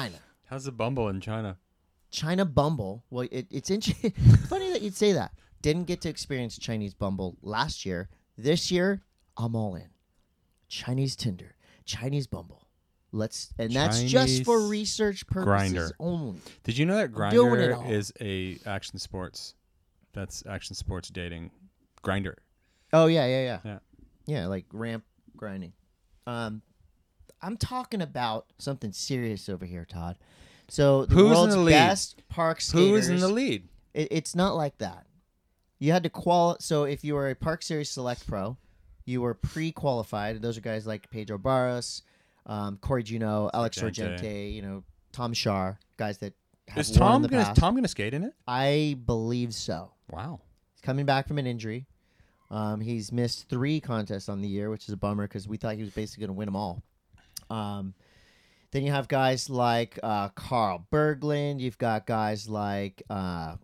How's the Bumble in China? China Bumble. Well, it, it's interesting. Funny that you'd say that. Didn't get to experience Chinese Bumble last year. This year, I'm all in. Chinese Tinder, Chinese Bumble. Let's and that's just for Chinese research purposes Grindr. only. Did you know that I'm doing it Grindr all. is a action sports? That's action sports dating. Grindr. Oh yeah, yeah, yeah, Yeah. yeah. Like ramp grinding. Um, I'm talking about something serious over here, Todd. So the Who's in world's the lead? best park skaters. Who's in the lead? It, it's not like that. You had to qual. So if you were a Park Series Select Pro, you were pre-qualified. Those are guys like Pedro Barros, um, Corey Juneau, Alex Sargente. Sargente, you know, Tom Shar, guys that have Is won Tom in the gonna past. Tom gonna skate in it? I believe so. Wow. He's coming back from an injury. Um, he's missed three contests on the year, which is a bummer because we thought he was basically going to win them all. Um, then you have guys like uh, Carl Berglund. You've got guys like, uh,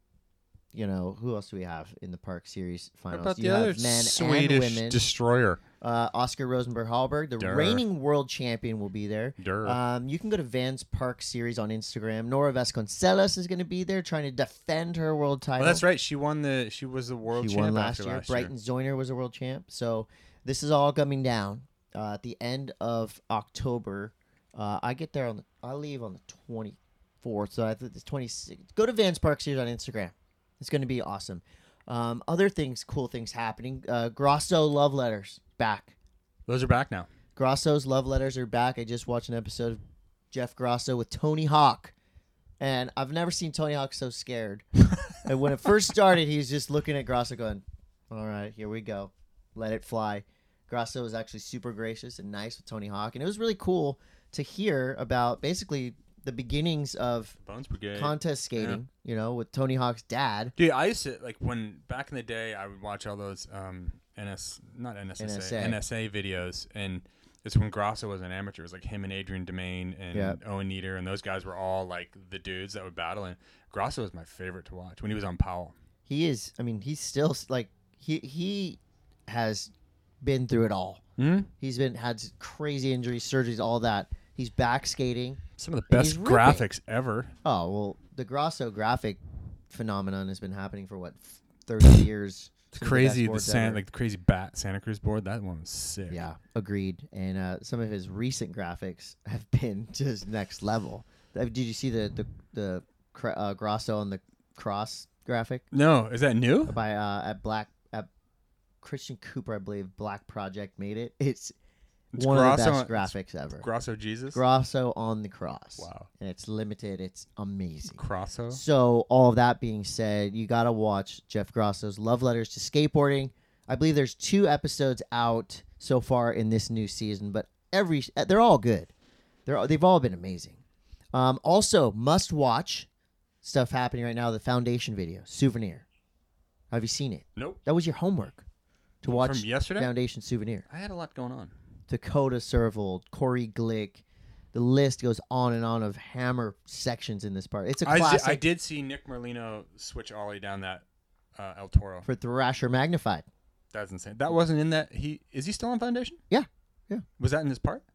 you know, who else do we have in the Park Series What finals? about you the other have men Swedish and women. destroyer? Uh, Oscar Rosenberg Hallberg, the Durr. reigning world champion, will be there. Durr. Um, you can go to Van's Park Series on Instagram. Nora Vasconcelos is going to be there trying to defend her world title. Oh, that's right. She won the. She was the world She champ won last after year. last Brighton Zoyner was a world champ. So this is all coming down uh, at the end of October. Uh, I get there on the. I leave on the twenty-fourth. So I think it's twenty-sixth. Go to Van's Park Series on Instagram. It's going to be awesome. Um, other things, cool things happening. Uh, Grosso Love Letters back. Those are back now. Grosso's Love Letters are back. I just watched an episode of Jeff Grosso with Tony Hawk. And I've never seen Tony Hawk so scared. And when it first started, he was just looking at Grosso going, all right, here we go. Let it fly. Grosso was actually super gracious and nice with Tony Hawk. And it was really cool to hear about basically the beginnings of Bones Brigade. contest skating, you know, with Tony Hawk's dad. Dude, I used to like when back in the day I would watch all those um N S not N S S A, N S A. N S A videos, and it's when Grosso was an amateur. It was like him and Adrian Domain and Yeah. Owen Nieder, and those guys were all like the dudes that would battle. And Grosso was my favorite to watch when he was on Powell. He is, I mean, he's still like, he he has been through it all. Hmm? He's been had crazy injuries, surgeries, all that. He's back skating. Some of the And he's best ripping. graphics ever. Oh well, the Grosso graphic phenomenon has been happening for what thirty years. It's Some of the crazy best the boards San, ever. like the crazy bat Santa Cruz board. That one was sick. Yeah, agreed. And uh, some of his recent graphics have been just next level. Uh, Did you see the the the cra- uh, Grosso on the cross graphic No, is that new? by uh, at Black at Christian Cooper, I believe. Black Project made it. It's, It's one of the Grosso best on- graphics ever. Grosso Jesus. Grosso on the cross. Wow. And it's limited. It's amazing. Grosso. So, all of that being said, you got to watch Jeff Grosso's Love Letters to Skateboarding. I believe there's two episodes out so far in this new season, but every they're all good. They're all- they've all been amazing. Um, also, must watch stuff happening right now. The Foundation video, Souvenir. Have you seen it? Nope. That was your homework to watch From yesterday? Foundation Souvenir. I had a lot going on. Dakota Servold, Corey Glick. The list goes on and on of hammer sections in this part. It's a I, classic di- I did see Nick Merlino switch ollie down that uh, El Toro. for Thrasher Magnified. That's insane. That wasn't in that. He is he still on Foundation? Yeah, yeah. Was that in his part?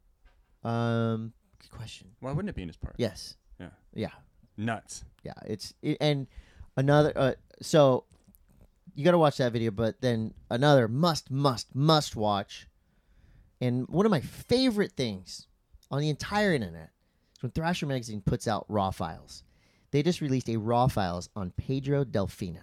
Um, good question. Why wouldn't it be in his part? Yes. Yeah. Yeah. Nuts. Yeah. It's it, and another. Uh, so you got to watch that video, but then another must, must, must watch. And one of my favorite things on the entire internet is when Thrasher Magazine puts out raw files. They just released a raw files on Pedro Delfino.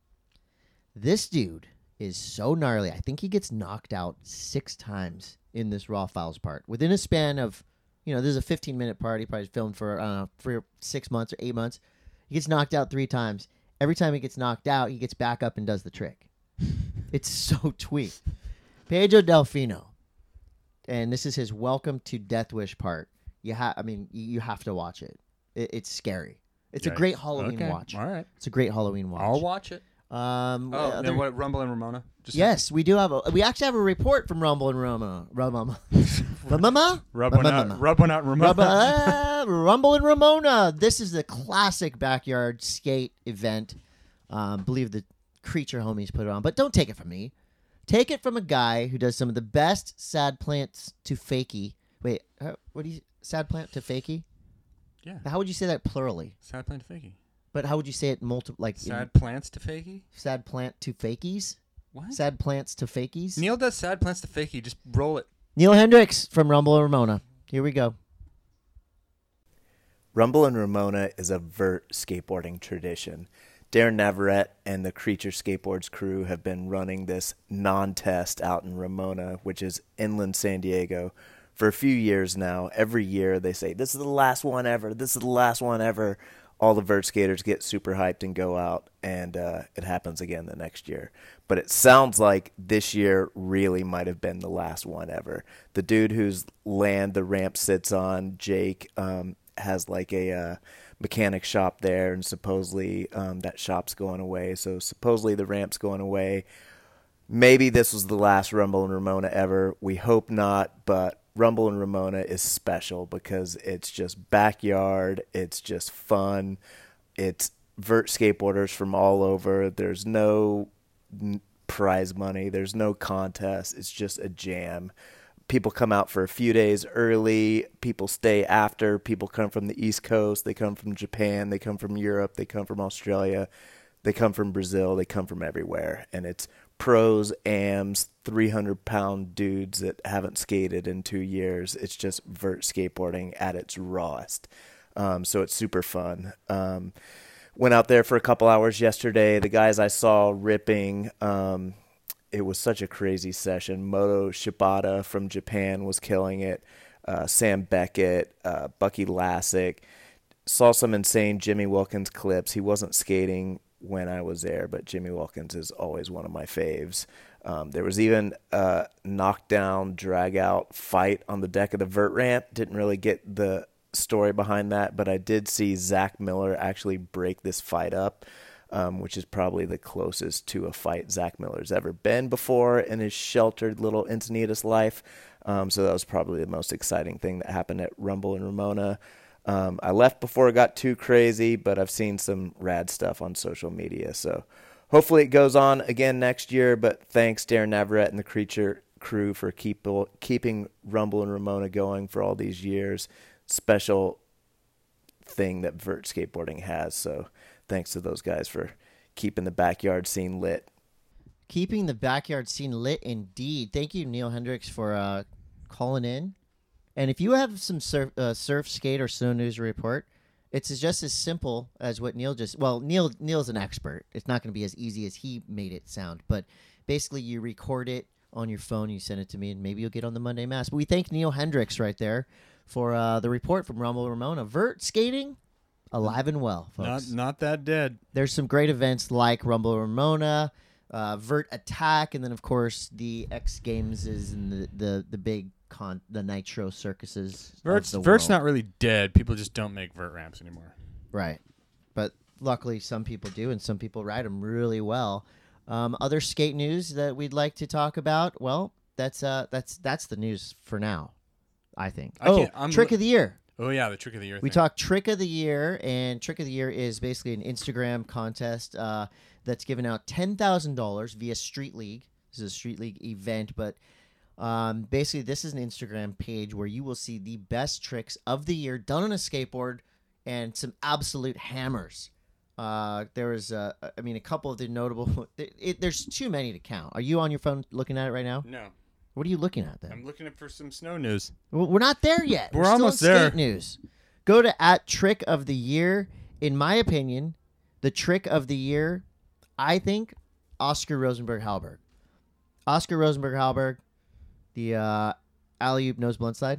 This dude is so gnarly. I think he gets knocked out six times in this raw files part within a span of, you know, this is a fifteen minute part. He probably filmed for, I don't know, for six months or eight months. He gets knocked out three times. Every time he gets knocked out, he gets back up and does the trick. It's so tweaked. Pedro Delfino. And this is his welcome to Death Wish part. You have, I mean, you, you have to watch it. it. It's scary. It's a Yikes. great Halloween Okay. watch. All right. It's a great Halloween watch. I'll watch it. Um, Oh, other- then what? Rumble and Ramona. Just yes, we do have a. We actually have a report from Rumble and Ramona. Ramona. Ramona. Rub one out. Rub one out, Ramona. Rumble, uh, Rumble and Ramona. This is the classic backyard skate event. Um, believe the Creature homies put it on, but don't take it from me. Take it from a guy who does some of the best sad plants to fakie. Wait, uh, what do you sad plant to fakie? Yeah. How would you say that plurally? Sad plant to fakie. But how would you say it multi like in- Sad plants to fakie? sad plant to fakies? What? Sad plants to fakies? Neil does sad plants to fakie. Just roll it. Neil Hendricks from Rumble and Ramona. Here we go. Rumble and Ramona is a vert skateboarding tradition. Darren Navarrete and the Creature Skateboards crew have been running this non-test out in Ramona, which is inland San Diego, for a few years now. Every year they say, this is the last one ever, this is the last one ever. All the vert skaters get super hyped and go out, and uh, it happens again the next year. But it sounds like this year really might have been the last one ever. The dude whose land the ramp sits on, Jake, um, has like a uh, mechanic shop there, and supposedly um, that shop's going away. So supposedly the ramp's going away. Maybe this was the last Rumble and Ramona ever. We hope not, but Rumble and Ramona is special because it's just backyard. It's just fun. It's vert skateboarders from all over. There's no n- prize money. There's no contest. It's just a jam. People come out for a few days early. People stay after. People come from the East Coast. They come from Japan. They come from Europe. They come from Australia. They come from Brazil. They come from everywhere. And it's pros, A Ms, three hundred pound dudes that haven't skated in two years. It's just vert skateboarding at its rawest. Um, so it's super fun. Um, went out there for a couple hours yesterday. The guys I saw ripping, um, it was such a crazy session. Moto Shibata from Japan was killing it. Uh, Sam Beckett, uh, Bucky Lassick. Saw some insane Jimmy Wilkins clips. He wasn't skating when I was there, but Jimmy Wilkins is always one of my faves. Um, there was even a knockdown, drag-out fight on the deck of the vert ramp. Didn't really get the story behind that, but I did see Zach Miller actually break this fight up, um, which is probably the closest to a fight Zach Miller's ever been before in his sheltered little Encinitas life. Um, so that was probably the most exciting thing that happened at Rumble in Ramona. Um, I left before it got too crazy, but I've seen some rad stuff on social media. So hopefully it goes on again next year. But thanks, Darren Navarrete and the Creature crew, for keep, keeping Rumble and Ramona going for all these years. Special thing that vert skateboarding has. So thanks to those guys for keeping the backyard scene lit. Keeping the backyard scene lit, indeed. Thank you, Neil Hendricks, for uh, calling in. And if you have some surf, uh, surf skate, or snow news report, it's just as simple as what Neil just... Well, Neil Neil's an expert. It's not going to be as easy as he made it sound. But basically, you record it on your phone, you send it to me, and maybe you'll get on the Monday Mass. But we thank Neil Hendricks right there for uh, the report from Rumble Ramona. Vert skating, alive and well, folks. Not not that dead. There's some great events like Rumble Ramona, uh, Vert Attack, and then, of course, the X Games is and the, the, the big... Con, the Nitro circuses. Vert's, of the Vert's world. not really dead. People just don't make vert ramps anymore. Right. But luckily some people do, and some people ride them really well. Um, other skate news that we'd like to talk about, well, that's uh, that's that's the news for now, I think. I oh, can't- I'm Trick li- of the Year. Oh, yeah, the Trick of the Year We thing. talked Trick of the Year, and Trick of the Year is basically an Instagram contest uh, that's giving out ten thousand dollars via Street League. This is a Street League event, but um, basically this is an Instagram page where you will see the best tricks of the year done on a skateboard and some absolute hammers. Uh, there was, uh, I mean, a couple of the notable... It, it, there's too many to count. Are you on your phone looking at it right now? No. What are you looking at then? I'm looking for some snow news. Well, we're not there yet. We're still almost in there. Skate news. Go to at Trick of the Year. In my opinion, the Trick of the Year, I think, Oscar Rosenberg Halberg. Oscar Rosenberg Halberg, the uh, alley-oop nose blunt slide,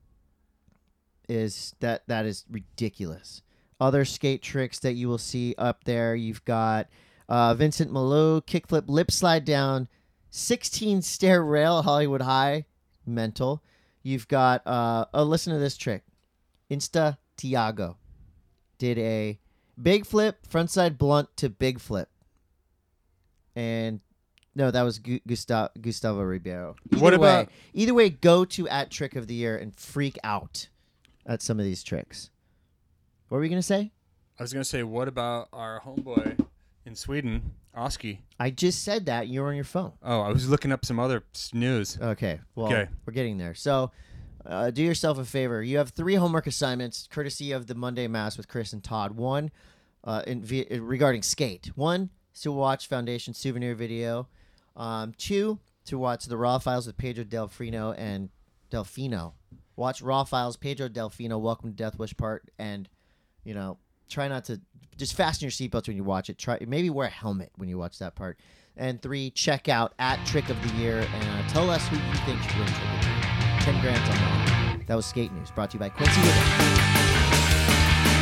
is that that is ridiculous. Other skate tricks that you will see up there, you've got uh, Vincent Malou kickflip lip slide down, sixteen stair rail Hollywood High, mental. You've got uh, oh, listen to this trick. Insta Tiago did a big flip, frontside blunt to big flip. And no, that was Gu- Gustavo, Gustavo Ribeiro. Either What way, about- either way, go to at Trick of the Year and freak out at some of these tricks. What were you going to say? I was going to say, what about our homeboy in Sweden, Oski? I just said that. You're on your phone. Oh, I was looking up some other s- news. Okay. Well, Okay. we're getting there. So, uh, do yourself a favor. You have three homework assignments, courtesy of the Monday Mass with Chris and Todd. One, uh, in, via, regarding skate. One, is to watch Foundation Souvenir video. Um, two, to watch the Raw Files with Pedro Delfino and Delfino. Watch Raw Files, Pedro Delfino, Welcome to Death Wish part, and, you know, try not to, just fasten your seatbelts when you watch it. Try Maybe wear a helmet when you watch that part. And three, check out at Trick of the Year and uh, tell us who you think should win Trick of the Year. ten grand on that. That was Skate News, brought to you by Quincy Wiggins.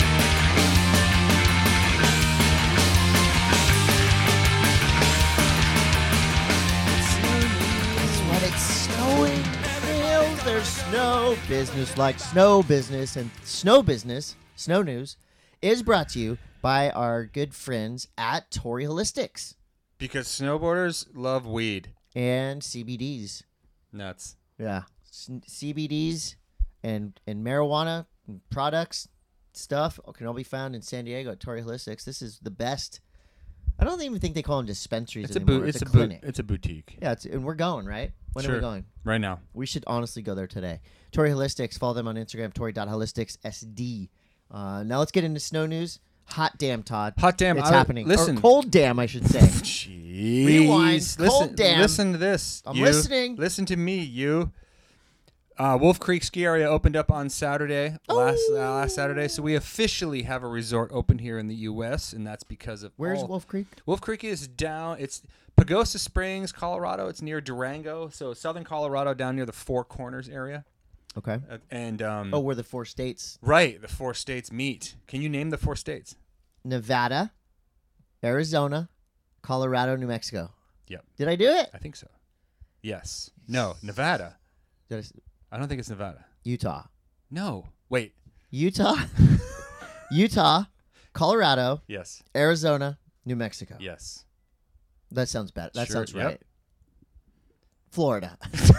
It's when it's snowing, hills, there's snow business like snow business. And snow business, snow news, is brought to you by our good friends at Tory Holistics Because snowboarders love weed. and C B Ds. Nuts. Yeah, S- C B Ds and and marijuana and products stuff can all be found in San Diego at Tory Holistics. This is the best. I don't even think they call them dispensaries It's a anymore. boot. It's, It's a a boot. clinic. It's a boutique. Yeah, it's, and we're going, right? When are Sure. we going? Right now. We should honestly go there today. Tory Holistics. Follow them on Instagram, tory dot holistics S D. Uh, now let's get into snow news. Hot damn, Todd. Hot damn, It's I- happening. listen. Or cold damn, I should say. Jeez. Rewind. Listen, Cold damn. listen to this. I'm you. listening. Listen to me, you. Uh, Wolf Creek Ski Area opened up on Saturday, last uh, last Saturday. So we officially have a resort open here in the U S, and that's because of Where's all- Wolf Creek? Wolf Creek is down. It's Pagosa Springs, Colorado. It's near Durango, so southern Colorado, down near the Four Corners area. Okay. Uh, and um, Oh, where the four states: right, the four states meet. Can you name the four states? Nevada, Arizona, Colorado, New Mexico. Yep, Did I do it? I think so. Yes. No, Nevada. Did I s- I don't think it's Nevada. Utah. No. Wait. Utah, Utah, Colorado, Yes. Arizona, New Mexico. Yes. That sounds bad. That Sure, sounds yep. right. Florida.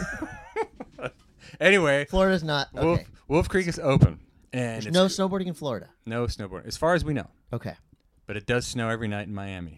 Anyway, Florida's not. Okay. Wolf, Wolf Creek is open, and There's it's no snowboarding in Florida. no snowboarding, as far as we know. Okay. But it does snow every night in Miami.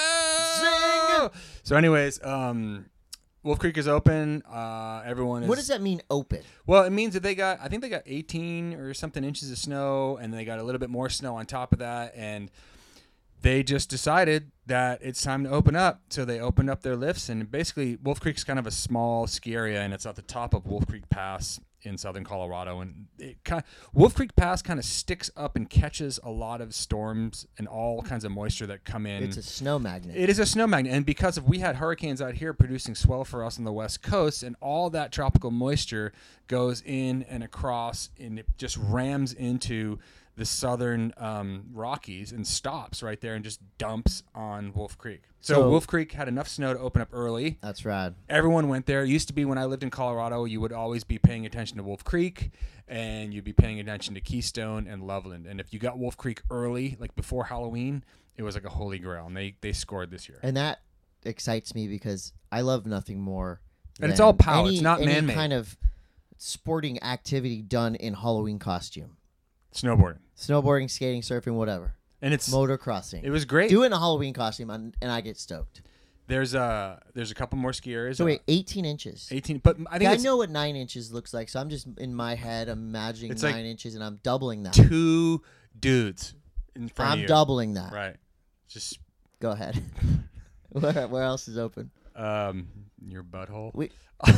Whoa! So, anyways, um, Wolf Creek is open. Uh, everyone is. What does that mean, open? Well, it means that they got, I think they got eighteen or something inches of snow, and they got a little bit more snow on top of that, and they just decided that it's time to open up. So they opened up their lifts, and basically Wolf Creek's kind of a small ski area, and it's at the top of Wolf Creek Pass in southern Colorado, and it kind Wolf Creek Pass kind of sticks up and catches a lot of storms and all kinds of moisture that come in. It's a snow magnet. It is a snow magnet, and because of we had hurricanes out here producing swell for us on the west coast, and all that tropical moisture goes in and across, and it just rams into the southern um, Rockies and stops right there and just dumps on Wolf Creek. So, So- Wolf Creek had enough snow to open up early. That's rad. Everyone went there. It used to be when I lived in Colorado, you would always be paying attention to Wolf Creek, and you'd be paying attention to Keystone and Loveland. And if you got Wolf Creek early, like before Halloween, it was like a holy grail, and they, they scored this year. And that excites me because I love nothing more. And it's than all power. Any, It's not any man-made. kind of sporting activity done in Halloween costume. Snowboarding. Snowboarding, skating, surfing, whatever. And it's Motocrossing. it was great. Do it in a Halloween costume, and and I get stoked. There's a there's a couple more ski areas. So uh, wait, eighteen inches. eighteen, but I think Yeah, I it's know what nine inches looks like, so I'm just in my head imagining It's nine like inches, and I'm doubling that. two dudes in front I'm of you. doubling that. Right. Just Go ahead. where, where else is open? um your butthole. We,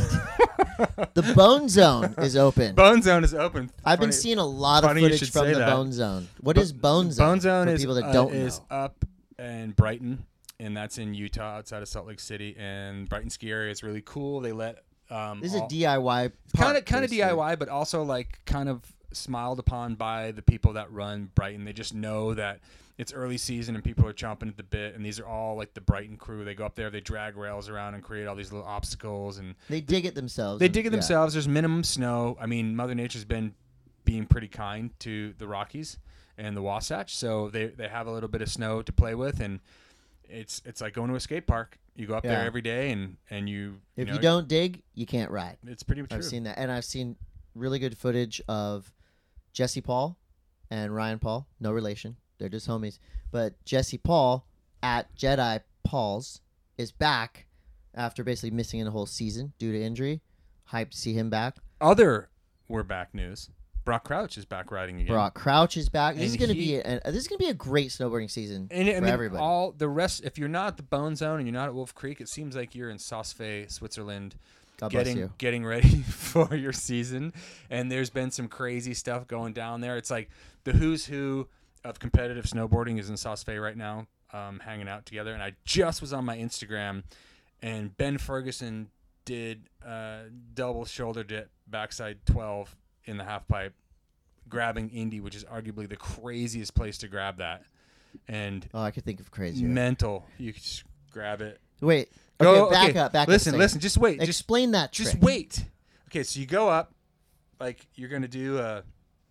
the Bone Zone is open. Bone Zone is open. I've been Funny- seeing a lot of funny you footage should from say the that. Bone Zone. What is Bone Zone? Bone Zone for is people that uh, don't is know. up in Brighton, and that's in Utah, outside of Salt Lake City. And Brighton ski area is really cool. They let um, This is a all- D I Y. kind of kind of basically. D I Y, but also like kind of smiled upon by the people that run Brighton. They just know that it's early season and people are chomping at the bit, and these are all like the Brighton crew. They go up there, they drag rails around and create all these little obstacles, and They dig it themselves. they and- dig it yeah. themselves. There's minimum snow. I mean, Mother Nature's been being pretty kind to the Rockies and the Wasatch, so they they have a little bit of snow to play with, and it's it's like going to a skate park. You go up Yeah. there every day, and and you If know, you don't dig, you can't ride. it's pretty true. I've seen that, and I've seen really good footage of Jesse Paul and Ryan Paul. No relation; they're just homies. But Jesse Paul at Jedi Paul's is back after basically missing a whole season due to injury. Hyped to see him back. Other we're back news. Brock Crouch is back riding again. Brock Crouch is back. This And is going to he- be a, a, this is going to be a great snowboarding season And I for mean, everybody. all the rest. If you're not at the Bone Zone and you're not at Wolf Creek, it seems like you're in Saas-Fee, Switzerland, God bless getting you. getting ready for your season. And there's been some crazy stuff going down there. It's like the who's who of competitive snowboarding is in Saas-Fee right now, um, hanging out together. And I just was on my Instagram, and Ben Ferguson did uh, double shoulder dip backside twelve in the half pipe, grabbing Indy, which is arguably the craziest place to grab that. And Oh, I could think of crazier. mental, you can just grab it. Wait. Go, Okay, back okay, up. Back listen, up. a listen, just wait. Just, Explain that just trick. wait. Okay, so you go up, like you're going to do a,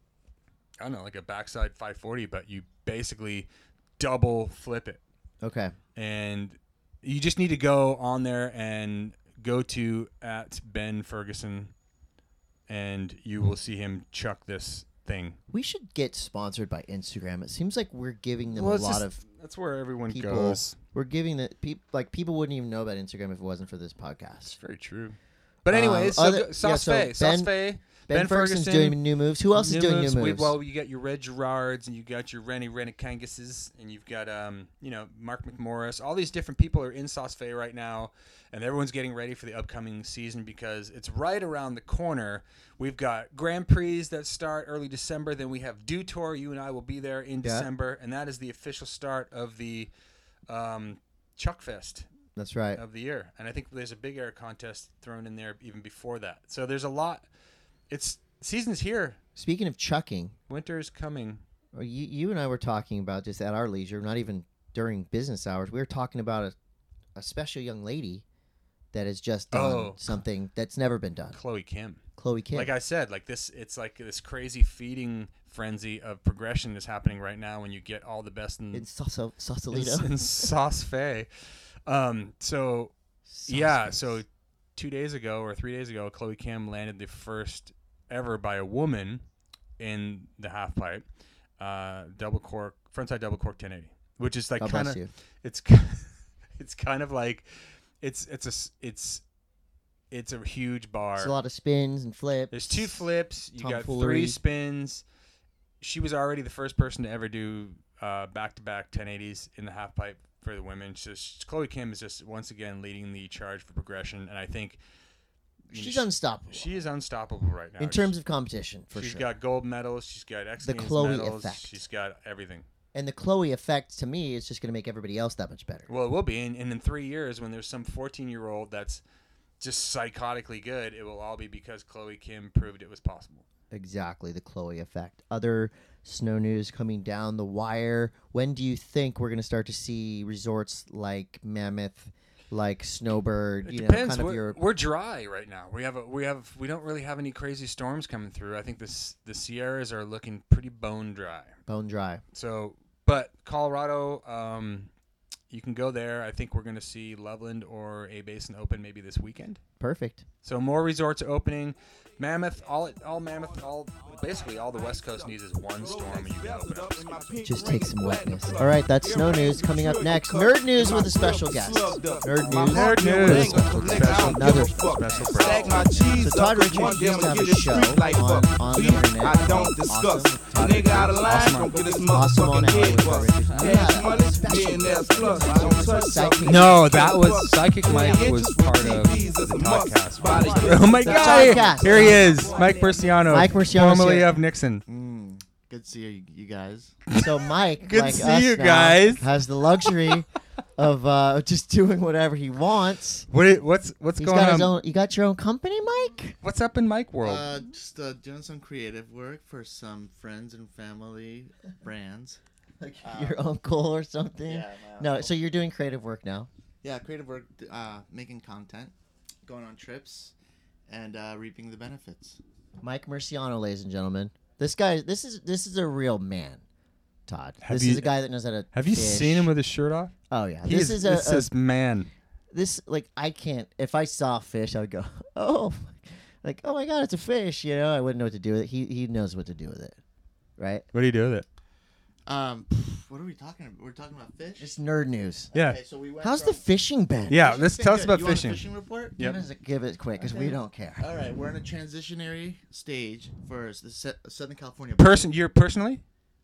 I don't know, like a backside five forty, but you basically double flip it. Okay. And you just need to go on there and go to at Ben Ferguson, and you will see him chuck this thing. We should get sponsored by Instagram. It seems like we're giving them Well, a it's lot just- of That's where everyone people. goes. We're giving the people like people wouldn't even know about Instagram if it wasn't for this It's podcast. very true. But Um, anyways, so other- go- yeah, Sauce so Fay, Ben- Sauce Fay, Ben, Ben Ferguson's Ferguson, doing new moves. Who else is doing moves. new We- moves? well, you got your Red Gerards, and you got your Rennie Rennikanguses, and you've got um, you know, Mark McMorris. All these different people are in Sauce Fay right now, and everyone's getting ready for the upcoming season because it's right around the corner. We've got Grand Prix that start early December. Then we have Dew Tour. You and I will be there in Yeah. December, and that is the official start of the um, Chuck Fest That's right. of the year. And I think there's a big air contest thrown in there even before that. So there's a lot. It's season's here. Speaking of chucking, Winter is coming. well, you you and I were talking about just at our leisure, not even during business hours. We were talking about a, a special young lady that has just done Oh. something that's never been done. Chloe Kim. Chloe Kim. Like I said, like this, it's like this crazy feeding frenzy of progression is happening right now when you get all the best in, in Sauso, in, Sausalito. in Sauce Fay. Um, so yeah, so two days ago or three days ago, Chloe Kim landed the first ever by a woman in the half pipe, uh, double cork, frontside double cork ten eighty, which is like God kind bless of, you. it's, it's kind of like, it's, it's a, s- it's, it's a huge bar. It's a lot of spins and flips. There's two flips. You got tomfoolery. three spins. She was already the first person to ever do uh, back-to-back ten eighties in the half pipe for the women. So she- Chloe Kim is just once again leading the charge for progression, and I think you know, She's she, unstoppable she is unstoppable right now. in terms of competition, for she's sure. got gold medals. She's got X Games Chloe medals. effect. She's got everything. And the Chloe effect, to me, is just going to make everybody else that much better. Well, it will be, and, and in three years, when there's some fourteen-year-old that's just psychotically good, it will all be because Chloe Kim proved it was possible. Exactly, the Chloe effect. Other snow news coming down the wire. When do you think we're going to start to see resorts like Mammoth, like Snowbird? It you depends. know, kind we're, of your we're dry right now. We have a, we have we don't really have any crazy storms coming through. I think this the Sierras are looking pretty bone dry. bone dry. So, but Colorado, um, you can go there. I think we're going to see Loveland or A Basin open maybe this weekend. Perfect. So more resorts are opening. Mammoth, all all Mammoth, all basically all the West Coast needs is one storm, and you can open up. Just take some wetness. All right, that's snow news. Coming up next, nerd news with a special guest. Nerd news. Nerd news. Special, another special break. So Todd Richards used to have a show on, on the internet. I don't discuss. Nigga out of line, don't get his Awesome on motherfucking Alley head with Todd bust. Richards. You Cash had money, a special millionaires plus. I don't touch Psychic. No, that was Psychic Mike was part of the podcast. Oh my God! Podcast. Here he is, Mike Murciano, Mike Murciano's formerly here. of Nixon. Mm, good to see you, you guys. So Mike, Good to like see us you now, guys. has the luxury of uh, just doing whatever he wants. What? i- What's what's He's going got on? his own. You got your own company, Mike? What's up in Mike world? Uh, just uh, doing some creative work for some friends and family brands. Like Uh, your uncle or something? Yeah, my No, uncle. so you're doing creative work now. Yeah, creative work, uh, making content, going on trips, and uh, reaping the benefits. Mike Murciano, ladies and gentlemen. This guy, this is this is a real man, Todd. Have this you- is a guy that knows how to. Have you fish. seen him with his shirt off? Oh yeah, He this is, a, this a is man. this like I can't. If I saw a fish, I would go, oh, like oh my god, it's a fish. You know, I wouldn't know what to do with it. He he knows what to do with it, right? What do you do with it? Um, what are we talking about? We're talking about fish. It's nerd news. Yeah. Okay, so we went How's from- the fishing been? Yeah, Fishing's let's been tell us good. about You want a fishing. fishing report? Yep. Give, us a, give it quick because we Okay. don't care. All right, we're in a transitionary stage for the Se- Southern California. Person, you're personally?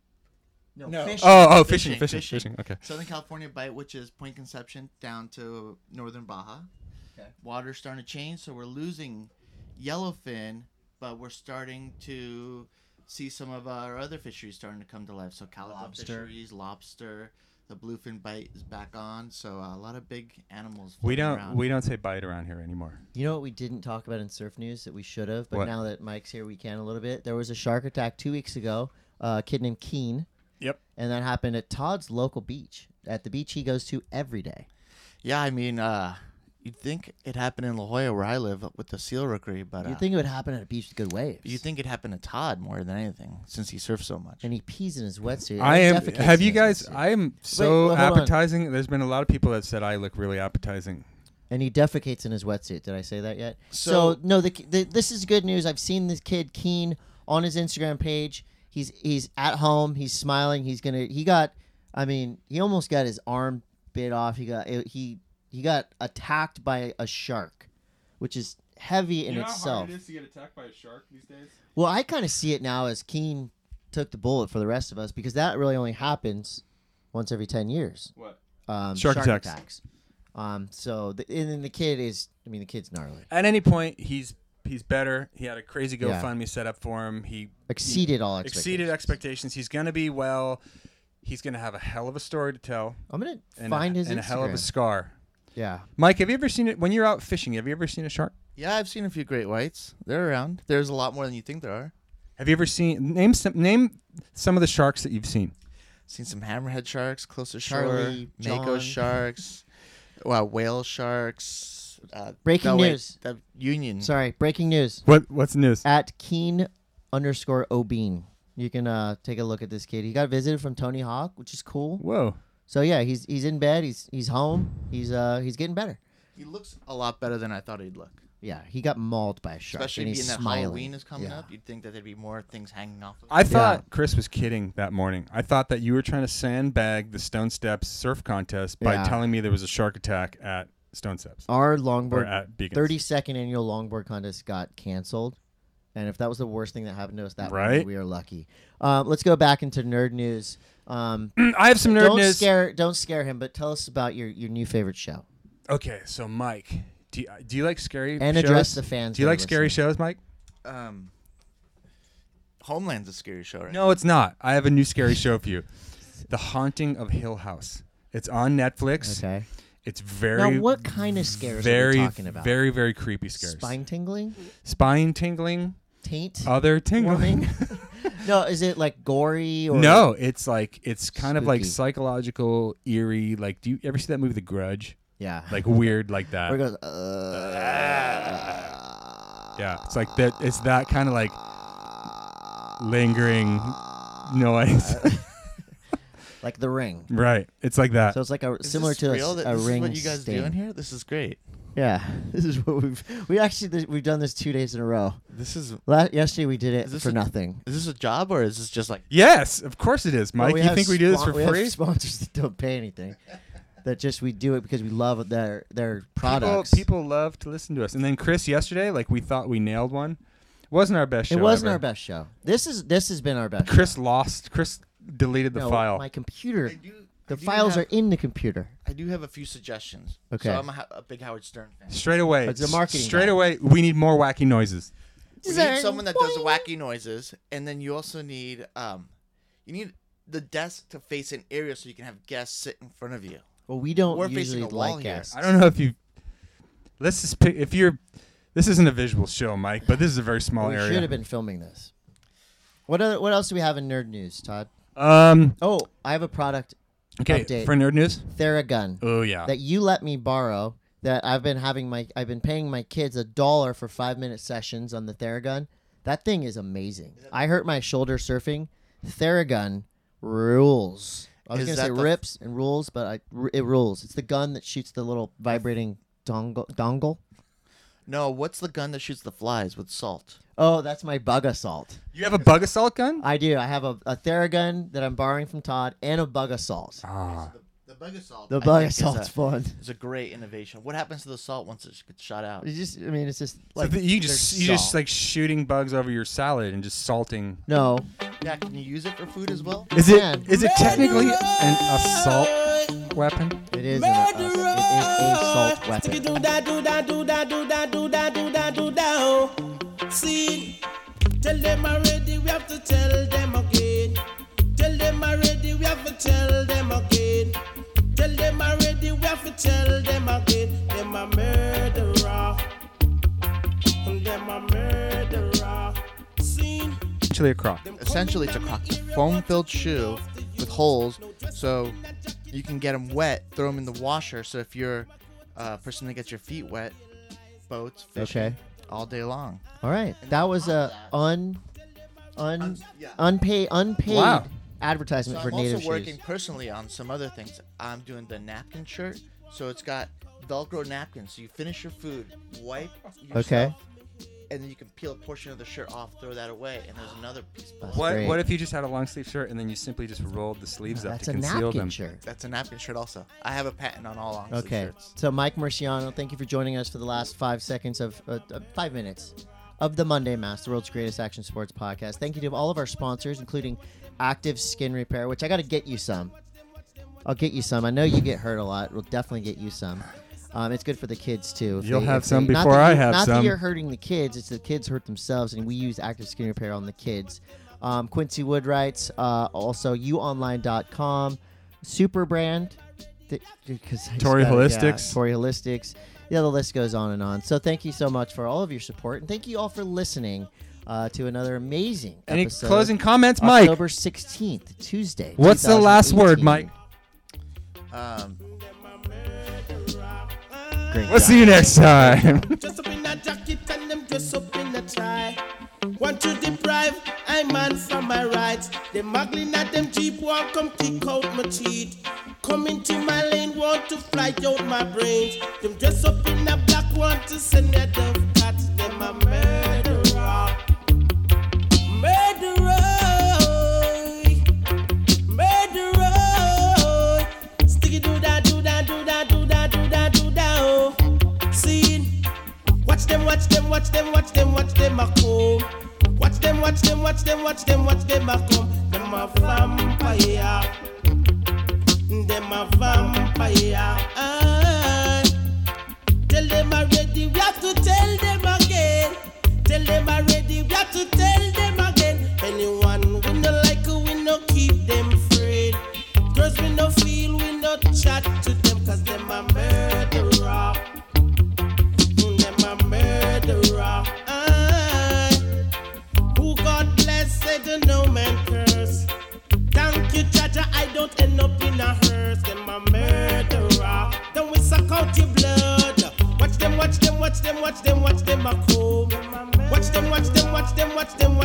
No, No. fishing. Oh, oh, Fishing, fishing, fishing, fishing. fishing. Okay. Southern California Bite, which is Point Conception down to northern Baja. Okay. Water's starting to change, so we're losing yellowfin, but we're starting to see some of our other fisheries starting to come to life. So calico Lobster. fisheries, lobster, the bluefin bite is back on. So uh, a lot of big animals. We floating don't around. we don't say bite around here anymore. You know what we didn't talk about in surf news that we should have, but What? now that Mike's here, we can a little bit. There was a shark attack two weeks ago. Uh, a kid named Keen, Yep. and that happened at Todd's local beach, at the beach he goes to every day. Yeah, I mean, uh, you'd think it happened in La Jolla where I live with the seal rookery, but uh, You'd think it would happen at a beach with good waves. you think it happened to Todd more than anything since he surfs so much. and he pees in his wetsuit. I and am. defecates Have in you his guys? wetsuit. I am so well, hold on. appetizing. There's been a lot of people that said I look really appetizing. And he defecates in his wetsuit. Did I say that yet? So- So, no, the, the this is good news. I've seen this kid Keen on his Instagram page. He's he's at home. He's smiling. He's gonna. He got. I mean, he almost got his arm bit off. He got he he got attacked by a shark, which is heavy in itself. to get attacked by a shark these days? Well, I kind of see it now as Keen took the bullet for the rest of us because that really only happens once every ten years. What? Um, Shark attacks. attacks. Um, so the, and then the kid is. I mean, the kid's gnarly. At any point, he's he's better. He had a crazy Yeah. GoFundMe set up for him. He Exceeded all expectations. exceeded expectations. He's gonna be well. He's gonna have a hell of a story to tell I'm gonna and, find a, his and a hell of a Instagram. scar. Yeah. Mike, have you ever seen it when you're out fishing? Have you ever seen a shark? Yeah, I've seen a few great whites. They're around. There's a lot more than you think there are. Have you ever seen name some name some of the sharks that you've seen? Seen some hammerhead sharks, closer Charlie, shore, mako John. sharks, well, whale sharks. Uh, Breaking no, wait, news. The Union. Sorry, breaking news. What what's the news? At Keen underscore Obeen. You can uh, take a look at this kid. He got visited from Tony Hawk, which is cool. Whoa. So yeah, he's he's in bed. He's he's home. He's uh he's getting better. He looks a lot better than I thought he'd look. Yeah, he got mauled by a shark. Especially and being he's that smiling. Halloween is coming Yeah. up, you'd think that there'd be more things hanging off of it. I thought Yeah. Chris was kidding that morning. I thought that you were trying to sandbag the Stone Steps surf contest by Yeah. telling me there was a shark attack at Stone Steps Our or longboard at Beacons. thirty second annual longboard contest got canceled. And if that was the worst thing that happened to us that Right. morning, we are lucky. Um, let's go back into nerd news. Um, I have some nerd don't news. scare don't scare him, but tell us about your, your new favorite show Okay, so Mike, do you, do you like scary and shows? address the fans. Do you that are like scary listening. shows, Mike? Um, Homeland's a scary show, right? No, it's not. I have a new scary show for you. The Haunting of Hill House. It's on Netflix. Okay. It's very Now, what kind of scares very are we talking about? very very creepy scares. Spine tingling, Spine tingling, taint, other tingling. warming. No, is it like gory or No, it's like it's kind of like Spooky. psychological, eerie. Like, do you ever see that movie, The Grudge? Yeah. Like weird, like that. Where it goes, uh, Yeah, it's like that. It's that kind of like lingering noise. like The Ring. Right. It's like that. So it's like a Is similar this to a, real? s- That a this ring. is what you guys stain. doing here? This is great. Yeah, this is what we've we actually did- we've done this two days in a row. This is La- yesterday we did it Is this for a- nothing. is this a job or is this just like Yes, of course it is, Well, Mike. we you have think we do this spon- for we have free? sponsors that don't pay anything. That just we do it because we love their their People, products. people love to listen to us. And then Chris yesterday, like we thought we nailed one. Wasn't our best show. it wasn't ever. our best show. This is this has been our best. Chris lost. Chris deleted the show. No, file. My computer. I do, The I do files have, are in the computer. I do have a few suggestions. Okay. So I'm a, ho- a big Howard Stern fan. Straight away. It's a marketing Straight guy. away. We need more wacky noises. We need someone that does the wacky noises, and then you also need um, you need the desk to face an area so you can have guests sit in front of you. Well, we don't We're facing usually a wall like here. guests. I don't know if you. Let's just pick. If you're. This isn't a visual show, Mike, but this is a very small we area. should have been filming this. What other, what else do we have in nerd news, Todd? Um. Oh, I have a product Okay. Update. For nerd news. Theragun Oh yeah. that you let me borrow. That I've been having my I've been paying my kids a dollar for five minute sessions on the Theragun. That thing is amazing. I hurt my shoulder surfing. Theragun rules. I was Is gonna that say the- rips and rules, but I, r- it rules. It's the gun that shoots the little vibrating dongle. Dongle. No, what's the gun that shoots the flies with salt? Oh, that's my bug assault. You have a bug assault gun? I do. I have a, a Theragun that I'm borrowing from Todd and a bug assault. Ah. The bug assault. The I bug think is assault's a- fun. It's a great innovation. What happens to the salt once it gets shot out? It's just, I mean, it's just So like that you just there's you just salt. like shooting bugs over your salad and just salting. no. Yeah, can you use it for food as well? Is it Man. is it technically an assault weapon? It is an, a, it is a salt weapon. Do that, do that, do that, do that, do that, do that, do that. See, tell them already, we have to tell them again. Tell them already, we have to tell them again. Tell them already, we have to tell them again. Them a murderer. Them a murderer. See. Actually, a crock. Essentially, it's a crock, foam-filled shoe with holes, so you can get them wet, throw them in the washer. So if you're a person that gets your feet wet, boats, fishing, Okay. all day long. All right. That was a un, un, Un- yeah. unpaid, unpaid Wow. advertisement So for I'm native also working shoes. personally on some other things. I'm doing the napkin shirt, so it's got Velcro napkins. So you finish your food, wipe yourself, Okay. and then you can peel a portion of the shirt off, throw that away, and there's another piece. Of That's What great. what if you just had a long sleeve shirt and then you simply just rolled the sleeves up That's to a conceal napkin them? shirt. That's a napkin shirt also. I have a patent on all long sleeve Okay. shirts. So Mike Marciano, thank you for joining us for the last five seconds of uh, uh, five minutes of the Monday Mass, the world's greatest action sports podcast. Thank you to all of our sponsors, including Active Skin Repair, which I got to get you some. I'll get you some. I know you get hurt a lot. We'll definitely get you some. Um, it's good for the kids too. If You'll they- have if some they- not before that I you- have Not that some. you're hurting the kids; it's the kids hurt themselves, and we use Active Skin Repair on the kids. Um, Quincy Woodwrights, uh, also you online dot com, Super Brand, th- because I Tory just gotta- Holistics. yeah, Tory Holistics. Yeah, the list goes on and on. So thank you so much for all of your support, and thank you all for listening uh, to another amazing Any episode. closing comments, Mike? October sixteenth, Tuesday. What's the last word, twenty eighteen. Mike? Um, Great We'll job. see you next time. Dress up in a jacket and them dress up in a tie. Want to deprive I man from my rights. Them muggling at them jeep walk come kick out my teeth. Come into my lane, want to fly out my brains. Them dress up in a black, want to send their dove cat. Them a murderer. Murderer. Murderer. Sticky do that, do that, do that, do that, do that, do that. Oh. See, watch them, watch them, watch them, watch them, watch them a come. Watch them, watch them, watch them, watch them, watch them a come. Them a vampire. Them a vampire. Ah. Tell them already, we have to tell them again. Tell them already, we have to tell them again. Anyone we no like, we no keep them afraid. Girls we no feel, we no chat to them, cause them a murderer. Them a murderer. Ah. Who God bless, said no man curse. Thank you, Jaja, I don't end up in a hearse. Them a murderer. Then we suck out your blood. Watch them, watch them, watch them, watch them, watch them a come. Watch them, watch them, watch them, watch them,